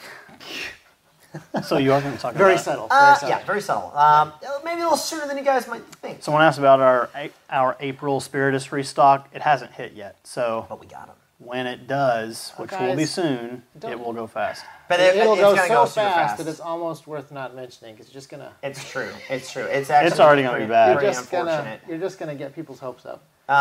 Speaker 2: So you are going to talk
Speaker 3: Very
Speaker 2: about
Speaker 3: subtle. Very subtle.
Speaker 1: Yeah, very subtle. Maybe a little sooner than you guys might think.
Speaker 2: Someone asked about our April Spiritus restock. It hasn't hit yet, so
Speaker 1: But we got them.
Speaker 2: when it does, which will be soon, it will go fast.
Speaker 1: But
Speaker 3: It'll
Speaker 1: it's
Speaker 3: go
Speaker 1: gonna
Speaker 3: so
Speaker 1: go super
Speaker 3: fast that it's almost worth not mentioning. It's just gonna.
Speaker 1: It's true. It's true. It's actually.
Speaker 2: It's already gonna be bad.
Speaker 1: Pretty
Speaker 3: You're
Speaker 1: unfortunate.
Speaker 3: just gonna get people's hopes up.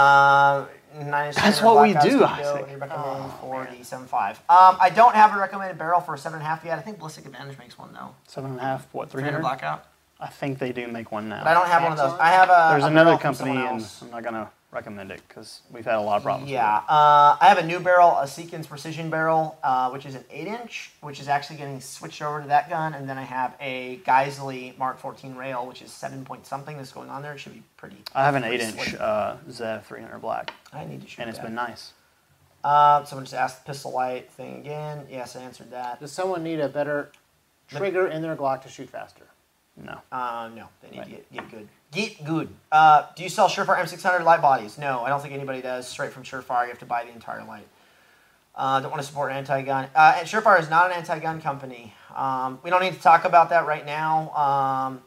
Speaker 2: That's what we do, Isaac.
Speaker 1: Recommending for the 7.5. I don't have a recommended barrel for a 7.5 yet. I think Ballistic Advantage makes one though.
Speaker 2: 7.5, what,
Speaker 1: 300
Speaker 2: 300?
Speaker 1: blackout.
Speaker 2: I think they do make one now.
Speaker 1: But I don't have one of those.
Speaker 3: Axon?
Speaker 1: I have a.
Speaker 2: There's
Speaker 1: a
Speaker 2: another
Speaker 1: barrel from
Speaker 2: company,
Speaker 1: someone
Speaker 2: and
Speaker 1: else.
Speaker 2: I'm not gonna recommend it because we've had a lot of problems.
Speaker 1: Yeah,
Speaker 2: with it.
Speaker 1: I have a new barrel, a Seekins Precision barrel, which is an 8-inch, which is actually getting switched over to that gun, and then I have a Geisley Mark 14 rail, which is 7 point something that's going on there. It should be pretty.
Speaker 2: I have an
Speaker 1: pretty
Speaker 2: 8-inch
Speaker 1: slick.
Speaker 2: Zev 300 Black,
Speaker 1: I need to shoot
Speaker 2: and it's
Speaker 1: that.
Speaker 2: been nice.
Speaker 1: Someone just asked the pistol light thing again. Yes, I answered that.
Speaker 3: Does someone need a better trigger in their Glock to shoot faster?
Speaker 2: No.
Speaker 1: No, they need to get good. Get good. Do you sell Surefire M600 light bodies? No, I don't think anybody does. Straight from Surefire, you have to buy the entire light. Don't want to support anti-gun. Surefire is not an anti-gun company. We don't need to talk about that right now.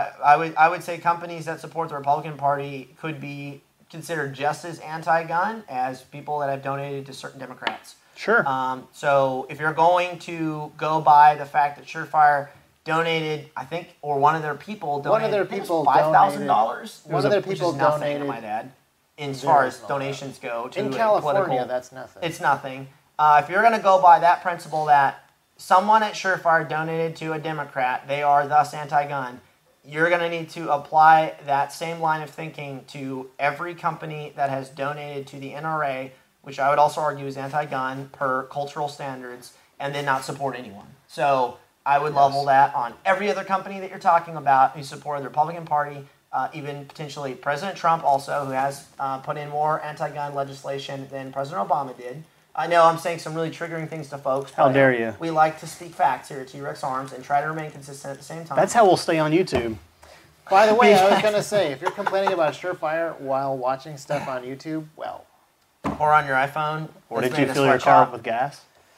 Speaker 1: I would say companies that support the Republican Party could be considered just as anti-gun as people that have donated to certain Democrats.
Speaker 2: Sure.
Speaker 1: So if you're going to go by the fact that Surefire donated, I think, or one of their people donated,
Speaker 3: One of their people
Speaker 1: $5,000.
Speaker 3: One of their
Speaker 1: Which
Speaker 3: people
Speaker 1: is nothing, I
Speaker 3: donated.
Speaker 1: might add, as far as
Speaker 3: small.
Speaker 1: donations go to
Speaker 3: In
Speaker 1: a
Speaker 3: California,
Speaker 1: political.
Speaker 3: that's nothing.
Speaker 1: It's nothing. If you're going to go by that principle that someone at Surefire donated to a Democrat, they are thus anti-gun, you're going to need to apply that same line of thinking to every company that has donated to the NRA, which I would also argue is anti-gun per cultural standards, and then not support anyone. So I would level that on every other company that you're talking about who supported the Republican Party, even potentially President Trump also, who has put in more anti-gun legislation than President Obama did. I know I'm saying some really triggering things to folks.
Speaker 2: How
Speaker 1: but
Speaker 2: dare you.
Speaker 1: We like to speak facts here at T-Rex Arms and try to remain consistent at the same time.
Speaker 2: That's how we'll stay on YouTube.
Speaker 3: By the way, I was going to say, if you're complaining about Surefire while watching stuff on YouTube, well,
Speaker 1: Or on your iPhone.
Speaker 2: Or
Speaker 1: It's
Speaker 2: did you
Speaker 1: made a
Speaker 2: fill your car
Speaker 1: sweatshop.
Speaker 2: up with gas?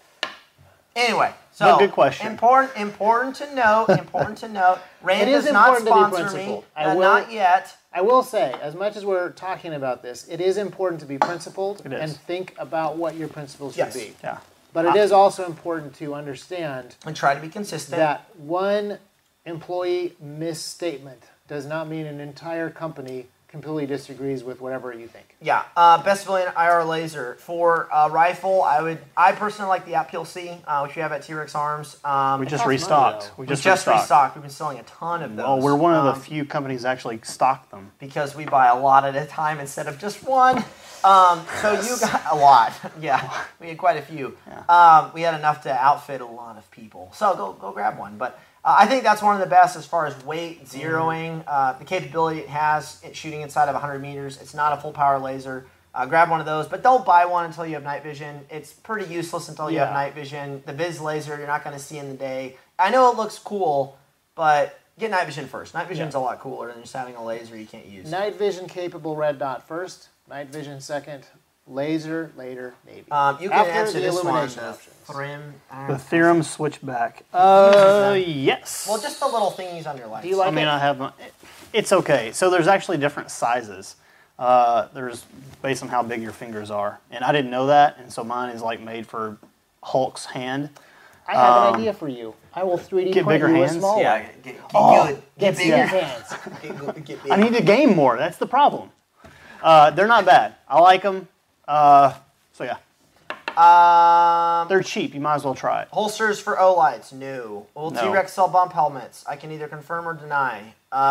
Speaker 1: Anyway, so
Speaker 2: But good question.
Speaker 1: Important to note. Important to note. Rand
Speaker 3: It is
Speaker 1: does not
Speaker 3: important to be
Speaker 1: sponsor me.
Speaker 3: principled. I will-
Speaker 1: Not yet.
Speaker 3: I will say, as much as we're talking about this, it is important to be principled
Speaker 2: It is.
Speaker 3: and think about what your principles
Speaker 1: Yes.
Speaker 3: should be.
Speaker 2: Yeah.
Speaker 3: But it is also important to understand
Speaker 1: And try to be consistent.
Speaker 3: that one employee misstatement does not mean an entire company completely disagrees with whatever you think.
Speaker 1: Yeah, best civilian IR laser for rifle. I personally like the Appeal C, which we have at T-Rex Arms.
Speaker 2: We just
Speaker 3: costs money,
Speaker 2: restocked.
Speaker 3: though.
Speaker 2: We
Speaker 1: we
Speaker 2: just
Speaker 1: just
Speaker 2: restocked.
Speaker 1: restocked. We've been selling a ton of those.
Speaker 2: Well, we're one of the few companies that actually stock them.
Speaker 1: because we buy a lot at a time instead of just one. So you got a lot. Yeah, we had quite a few. We had enough to outfit a lot of people. So go grab one. But I think that's one of the best as far as weight, zeroing, the capability it has, it shooting inside of 100 meters. It's not a full power laser. Grab one of those, but don't buy one until you have night vision. It's pretty useless until you have
Speaker 3: Yeah.
Speaker 1: night vision. The Viz laser, you're not going to see in the day. I know it looks cool, but get night vision first. Night vision's a lot cooler than just having a laser you can't use.
Speaker 3: Night vision capable red dot first, night vision second, laser later, maybe.
Speaker 1: You can
Speaker 3: After
Speaker 1: answer
Speaker 3: the
Speaker 1: this one.
Speaker 3: illumination
Speaker 1: The
Speaker 3: options.
Speaker 2: The theorem switchback. Yes.
Speaker 1: Well, just the little thingies on your lights.
Speaker 3: Do you like
Speaker 2: I mean,
Speaker 3: it?
Speaker 2: I have. It's okay. So there's actually different sizes. There's based on how big your fingers are, and I didn't know that, and so mine is like made for Hulk's hand.
Speaker 3: I have an idea for you. I will 3D
Speaker 2: Get
Speaker 3: print
Speaker 2: bigger
Speaker 3: you a
Speaker 2: hands?
Speaker 3: small
Speaker 1: Yeah,
Speaker 3: one.
Speaker 1: get
Speaker 2: Oh,
Speaker 1: good. Get
Speaker 3: Get
Speaker 1: bigger.
Speaker 3: bigger hands.
Speaker 1: Get big.
Speaker 2: I need to game more. That's the problem. They're not bad. I like them. So yeah, they're cheap. You might as well try it.
Speaker 1: Holsters for O-lights? No. Will
Speaker 2: No.
Speaker 1: T-Rex sell bump helmets? I can either confirm or deny.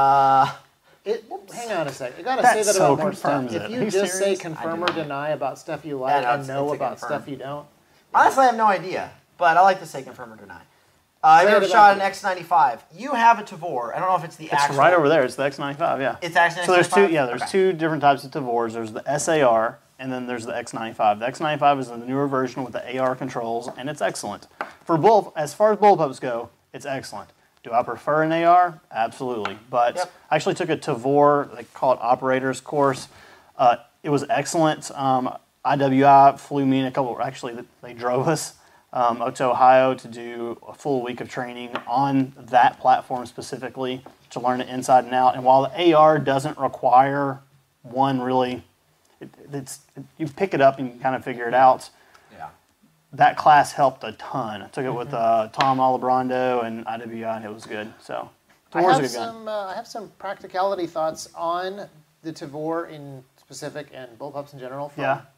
Speaker 3: Hang on a second. I gotta
Speaker 2: That
Speaker 3: say that
Speaker 2: so
Speaker 3: about more stuff.
Speaker 2: confirms
Speaker 3: If
Speaker 2: it.
Speaker 3: you
Speaker 2: Are you
Speaker 3: just say
Speaker 2: serious?
Speaker 3: confirm
Speaker 1: I
Speaker 3: or
Speaker 1: do not.
Speaker 3: deny about stuff you
Speaker 1: Yeah,
Speaker 3: like
Speaker 1: no,
Speaker 3: and
Speaker 1: it's
Speaker 3: know
Speaker 1: a
Speaker 3: about
Speaker 1: confirm.
Speaker 3: stuff you don't,
Speaker 1: Honestly, I have no idea, but I like to say confirm or deny. I've
Speaker 3: Say
Speaker 1: never
Speaker 3: it
Speaker 1: shot an
Speaker 3: about
Speaker 1: X95. You have a Tavor. I don't know if it's the
Speaker 2: It's
Speaker 1: actual.
Speaker 2: right over there. It's the X95. Yeah.
Speaker 1: It's actually
Speaker 2: So there's two.
Speaker 1: X95?
Speaker 2: Yeah, there's
Speaker 1: Okay.
Speaker 2: two different types of Tavors. There's the SAR, and then there's the X95. The X95 is the newer version with the AR controls, and it's excellent. For bull, as far as bullpups go, it's excellent. Do I prefer an AR? Absolutely. But
Speaker 1: Yep.
Speaker 2: I actually took a Tavor, they call it operators course. It was excellent. IWI flew me in a couple. Actually, they drove us up to Ohio to do a full week of training on that platform specifically to learn it inside and out. And while the AR doesn't require one really, you pick it up and you can kind of figure it out.
Speaker 1: Yeah.
Speaker 2: That class helped a ton. I took it with Tom Alibrando and IWI, and it was good. So
Speaker 3: I
Speaker 2: Tavor's a
Speaker 3: have
Speaker 2: good gun.
Speaker 3: I have some practicality thoughts on the Tavor in specific and bullpups in general from
Speaker 2: Yeah.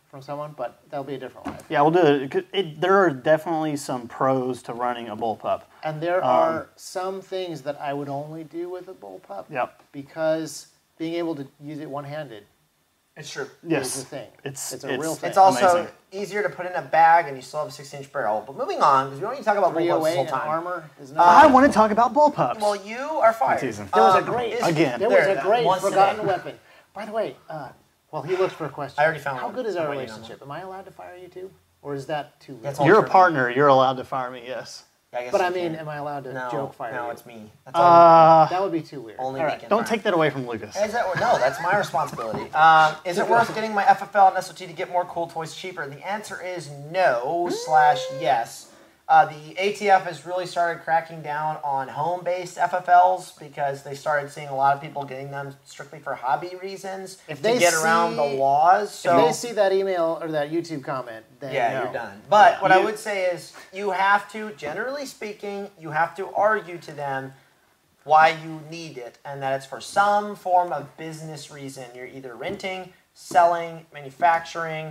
Speaker 3: from someone, but that'll be a different life.
Speaker 2: Yeah, we'll do it. There are definitely some pros to running a bullpup.
Speaker 3: And there are some things that I would only do with a bullpup.
Speaker 2: Yep.
Speaker 3: Because being able to use it one-handed
Speaker 1: It's true.
Speaker 2: Yes.
Speaker 3: is a thing.
Speaker 2: It's
Speaker 3: a real thing.
Speaker 1: It's also
Speaker 2: Amazing.
Speaker 1: easier to put in a bag, and you still have a 16-inch barrel. But moving on, because we don't need to talk about bullpups this
Speaker 3: 308
Speaker 1: whole
Speaker 3: and
Speaker 1: time.
Speaker 3: armor is
Speaker 2: I
Speaker 3: not.
Speaker 2: want to talk about bullpups.
Speaker 1: Well, you are fired.
Speaker 2: teasing.
Speaker 3: There was a great
Speaker 2: Again.
Speaker 3: There was
Speaker 1: There,
Speaker 3: a great
Speaker 1: once
Speaker 3: forgotten
Speaker 1: today.
Speaker 3: weapon. By the way, well, he looked for a question.
Speaker 1: I already found
Speaker 3: How
Speaker 1: one.
Speaker 3: good is our
Speaker 1: I'm waiting on
Speaker 3: relationship? Am I allowed to fire you too, or is that too late?
Speaker 1: That's all
Speaker 2: You're a
Speaker 1: true.
Speaker 2: partner. You're allowed to fire me. Yes.
Speaker 1: I guess
Speaker 3: But
Speaker 1: you
Speaker 3: I mean,
Speaker 1: can.
Speaker 3: am I allowed to
Speaker 1: no,
Speaker 3: joke fire
Speaker 1: no,
Speaker 3: you?
Speaker 1: it's me. That's all
Speaker 3: That would be too weird.
Speaker 1: only
Speaker 3: All
Speaker 1: me
Speaker 3: right.
Speaker 1: can
Speaker 2: Don't
Speaker 1: fire.
Speaker 2: take that away from Lucas.
Speaker 1: Is that, no, that's my responsibility. Is it worth getting my FFL and SOT to get more cool toys cheaper? The answer is no / yes. The ATF has really started cracking down on home-based FFLs because they started seeing a lot of people getting them strictly for hobby reasons
Speaker 3: If
Speaker 1: to
Speaker 3: they
Speaker 1: get around the
Speaker 3: see-
Speaker 1: laws. So
Speaker 3: If they see that email or that YouTube comment, then
Speaker 1: yeah,
Speaker 3: no.
Speaker 1: you're done. But
Speaker 3: Yeah.
Speaker 1: what I would say is you have to, generally speaking, you have to argue to them why you need it and that it's for some form of business reason. You're either renting, selling, manufacturing,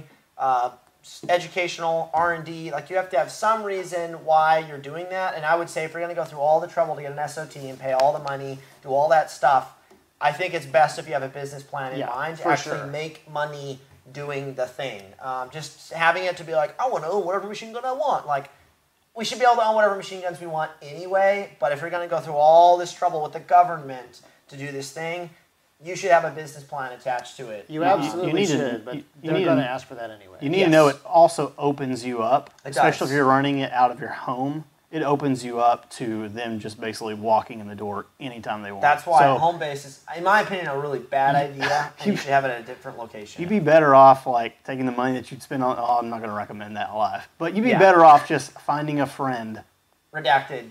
Speaker 1: educational, R&D. Like you have to have some reason why you're doing that. And I would say if you're going to go through all the trouble to get an SOT and pay all the money, do all that stuff, I think it's best if you have a business plan in
Speaker 3: Yeah,
Speaker 1: mind to
Speaker 3: for
Speaker 1: actually
Speaker 3: sure.
Speaker 1: make money doing the thing. Just having it to be like, I want to own whatever machine gun I want. Like, we should be able to own whatever machine guns we want anyway, but if you're going to go through all this trouble with the government to do this thing, you should have a business plan attached to it.
Speaker 3: You absolutely
Speaker 2: need to-
Speaker 3: should, but
Speaker 2: you
Speaker 3: they're
Speaker 2: need
Speaker 3: going to
Speaker 2: to-
Speaker 3: ask for that anyway.
Speaker 2: You need
Speaker 1: Yes.
Speaker 2: to know it also opens you up,
Speaker 1: It
Speaker 2: especially
Speaker 1: does.
Speaker 2: if you're running it out of your home. It opens you up to them just basically walking in the door anytime they want.
Speaker 1: That's why
Speaker 2: So
Speaker 1: home base is, in my opinion, a really bad idea, and you should have it at a different location.
Speaker 2: you'd be better off like taking the money that you'd spend on. Oh, I'm not going to recommend that live, but you'd be
Speaker 1: Yeah.
Speaker 2: better off just finding a friend.
Speaker 1: Redacted.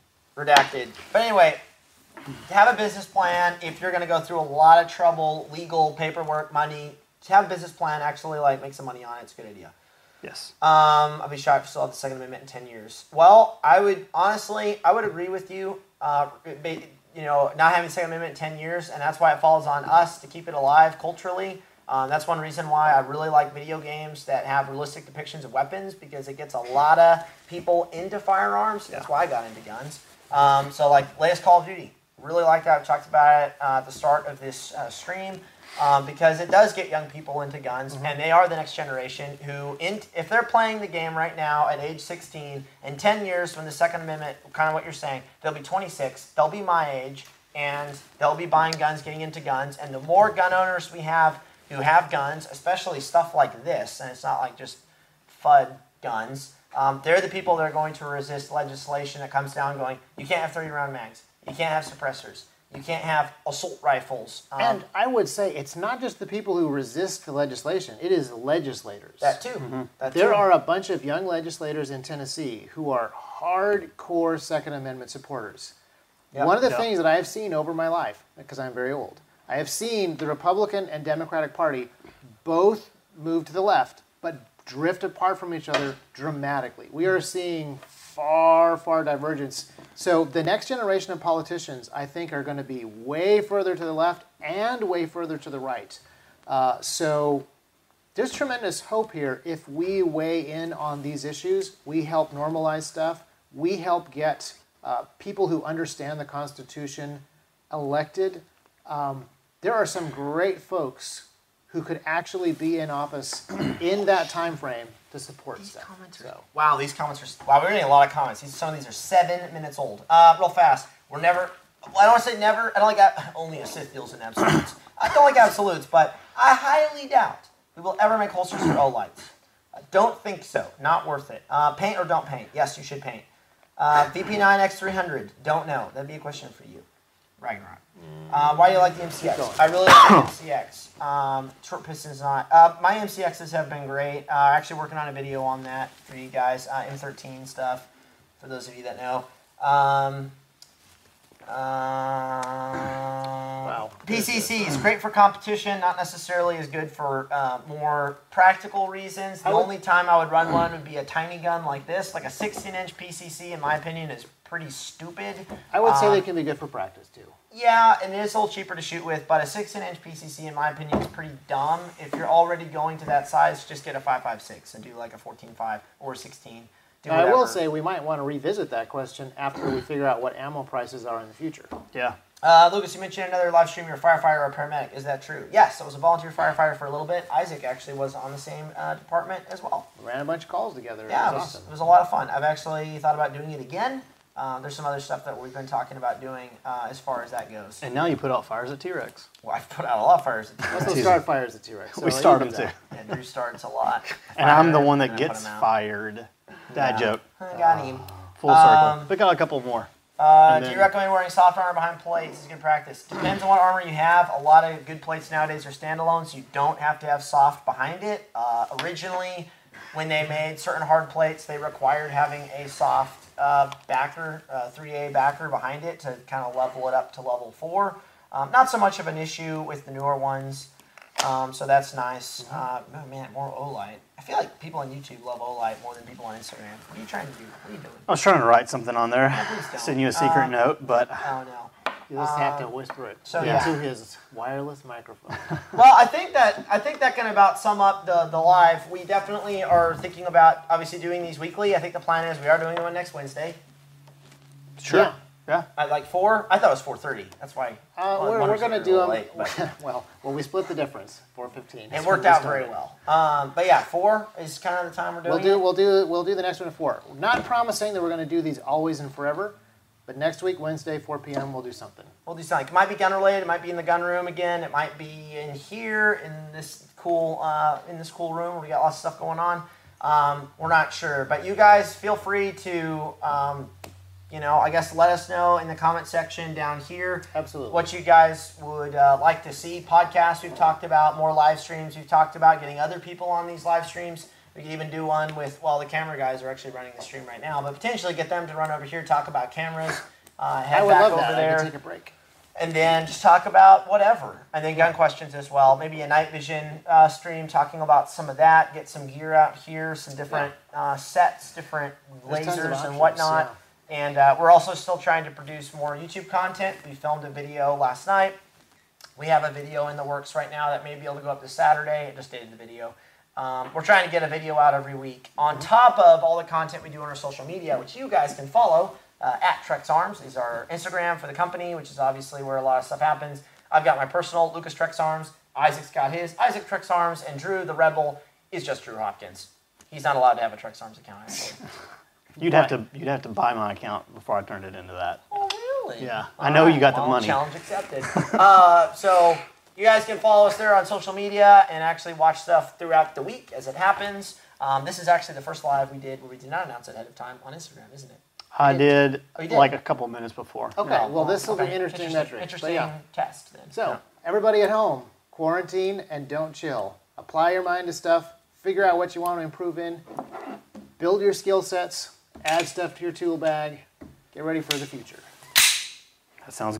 Speaker 1: But anyway, have a business plan. If you're going to go through a lot of trouble, legal, paperwork, money, to have a business plan, actually like make some money on it. It's a good idea.
Speaker 2: Yes.
Speaker 1: I'll be shocked if we still have the Second Amendment in 10 years. Well, I would agree with you. Not having the Second Amendment in 10 years, and that's why it falls on us to keep it alive culturally. That's one reason why I really like video games that have realistic depictions of weapons, because it gets a lot of people into firearms. That's why I got into guns. So like latest Call of Duty, really like that. We talked about it at the start of this stream. Because it does get young people into guns, and they are the next generation who, if they're playing the game right now at age 16, in 10 years when the Second Amendment, kind of what you're saying, they'll be 26, they'll be my age, and they'll be buying guns, getting into guns, and the more gun owners we have who have guns, especially stuff like this, and it's not like just FUD guns, they're the people that are going to resist legislation that comes down going, you can't have 30-round mags, you can't have suppressors, you can't have assault rifles.
Speaker 3: And I would say it's not just the people who resist the legislation, it is legislators.
Speaker 1: That too.
Speaker 3: There are a bunch of young legislators in Tennessee who are hardcore Second Amendment supporters.
Speaker 1: Yep.
Speaker 3: One of the
Speaker 2: Yep.
Speaker 3: things that I have seen over my life, because I'm very old, I have seen the Republican and Democratic Party both move to the left, but drift apart from each other dramatically. We are seeing far, far divergence. So the next generation of politicians, I think, are going to be way further to the left and way further to the right. So there's tremendous hope here. If we weigh in on these issues, we help normalize stuff. We help get people who understand the Constitution elected. There are some great folks who could actually be in office in that time frame to support stuff.
Speaker 1: Wow, these comments are... Wow, we're getting a lot of comments. Some of these are 7 minutes old. Real fast. We're never... I don't want to say never. I don't like... Only a Sith deals in absolutes. I don't like absolutes, but I highly doubt we will ever make holsters for O-lights. I don't think so. Not worth it. Paint or don't paint? Yes, you should paint. VP9X300. Don't know. That'd be a question for you. Ragnarok. Why do you like the MCX? I really like the MCX. Short piston's not. My MCXs have been great. Actually working on a video on that for you guys. M13 stuff, for those of you that know.
Speaker 3: Wow.
Speaker 1: PCCs, great for competition, not necessarily as good for more practical reasons. The only time I would run one would be a tiny gun like this. Like a 16-inch PCC, in my opinion, is pretty stupid.
Speaker 3: I would say they can be good for practice, too.
Speaker 1: Yeah, and it is a little cheaper to shoot with, but a 16-inch PCC, in my opinion, is pretty dumb. If you're already going to that size, just get a 5.56 and do like a 14.5 or a 16. Do
Speaker 3: Now, I will
Speaker 1: whatever.
Speaker 3: say we might want to revisit that question after we figure out what ammo prices are in the future.
Speaker 2: Yeah.
Speaker 1: Lucas, you mentioned another live stream. You're a firefighter or a paramedic. Is that true? Yes, I was a volunteer firefighter for a little bit. Isaac actually was on the same department as well.
Speaker 3: We ran a bunch of calls together.
Speaker 1: Yeah,
Speaker 3: it was awesome.
Speaker 1: it was a lot of fun. I've actually thought about doing it again. There's some other stuff that we've been talking about doing as far as that goes.
Speaker 2: And now you put out fires at T-Rex.
Speaker 1: Well, I've put out a lot of fires.
Speaker 3: Also start fires at T-Rex.
Speaker 2: We start them too.
Speaker 1: Yeah, Drew starts a lot.
Speaker 2: And I'm the
Speaker 1: Fire
Speaker 2: one
Speaker 1: and
Speaker 2: that
Speaker 1: then put
Speaker 2: gets
Speaker 1: 'em out.
Speaker 2: fired. Dad joke.
Speaker 1: I got him.
Speaker 2: Full circle. Pick out a couple more.
Speaker 1: Do you recommend wearing soft armor behind plates? It's good practice. Depends on what armor you have. A lot of good plates nowadays are standalone, so you don't have to have soft behind it. Originally, when they made certain hard plates, they required having a soft backer, 3A backer behind it to kind of level it up to level 4. Not so much of an issue with the newer ones, so that's nice. Oh man, more Olight. I feel like people on YouTube love Olight more than people on Instagram. What are you trying to do? What are you doing?
Speaker 2: I was trying to write something on there.
Speaker 1: please don't.
Speaker 2: Send you a secret note, but
Speaker 1: Oh no.
Speaker 3: You just have to whisper it
Speaker 1: so
Speaker 3: into
Speaker 1: yeah.
Speaker 3: his wireless microphone.
Speaker 1: Well, I think that can about sum up the live. We definitely are thinking about obviously doing these weekly. I think the plan is we are doing one next Wednesday
Speaker 2: sure. Yeah.
Speaker 1: at like 4. I thought it was 4:30. That's why.
Speaker 3: We're going to do them.
Speaker 1: Late, but
Speaker 3: well, we split the difference. 4:15.
Speaker 1: it worked out very well. But yeah, 4 is kind of the time we're doing.
Speaker 3: We'll do the next one at 4. Not promising that we're going to do these always and forever, but next week Wednesday 4 p.m. we'll do something.
Speaker 1: We'll do something. It might be gun related. It might be in the gun room again. It might be in here in this cool room where we got lots of stuff going on. We're not sure, but you guys feel free to I guess let us know in the comment section down here.
Speaker 3: Absolutely.
Speaker 1: What you guys would like to see. Podcasts we've talked about, more live streams we've talked about, getting other people on these live streams. We could even do one with, the camera guys are actually running the stream right now, but potentially get them to run over here, talk about cameras, head
Speaker 3: I would
Speaker 1: back
Speaker 3: love
Speaker 1: over
Speaker 3: that. I
Speaker 1: there,
Speaker 3: could take a break.
Speaker 1: and then just talk about whatever. And then gun questions as well. Maybe a night vision stream talking about some of that, get some gear out here, some different sets, different
Speaker 3: There's tons of
Speaker 1: lasers
Speaker 3: options,
Speaker 1: and whatnot.
Speaker 3: yeah.
Speaker 1: And we're also still trying to produce more YouTube content. We filmed a video last night. We have a video in the works right now that may be able to go up this Saturday. I just dated the video. We're trying to get a video out every week. On top of all the content we do on our social media, which you guys can follow, at Trex Arms is our Instagram for the company, which is obviously where a lot of stuff happens. I've got my personal, Lucas Trex Arms. Isaac's got his, Isaac Trex Arms. And Drew, the Rebel, is just Drew Hopkins. He's not allowed to have a Trex Arms account, actually.
Speaker 2: You'd have to buy my account before I turned it into that.
Speaker 1: Oh, really?
Speaker 2: Yeah. I know you got the money.
Speaker 1: Challenge accepted. So you guys can follow us there on social media and actually watch stuff throughout the week as it happens. This is actually the first live we did where we did not announce it ahead of time on Instagram, isn't it?
Speaker 2: I did
Speaker 1: you did?
Speaker 2: like a couple minutes before.
Speaker 3: Okay,
Speaker 1: No.
Speaker 3: well, this will be
Speaker 1: Okay.
Speaker 3: interesting metric.
Speaker 1: Interesting
Speaker 3: But yeah.
Speaker 1: test then.
Speaker 3: So, everybody at home, quarantine and don't chill. Apply your mind to stuff. Figure out what you want to improve in. Build your skill sets. Add stuff to your tool bag. Get ready for the future.
Speaker 2: That sounds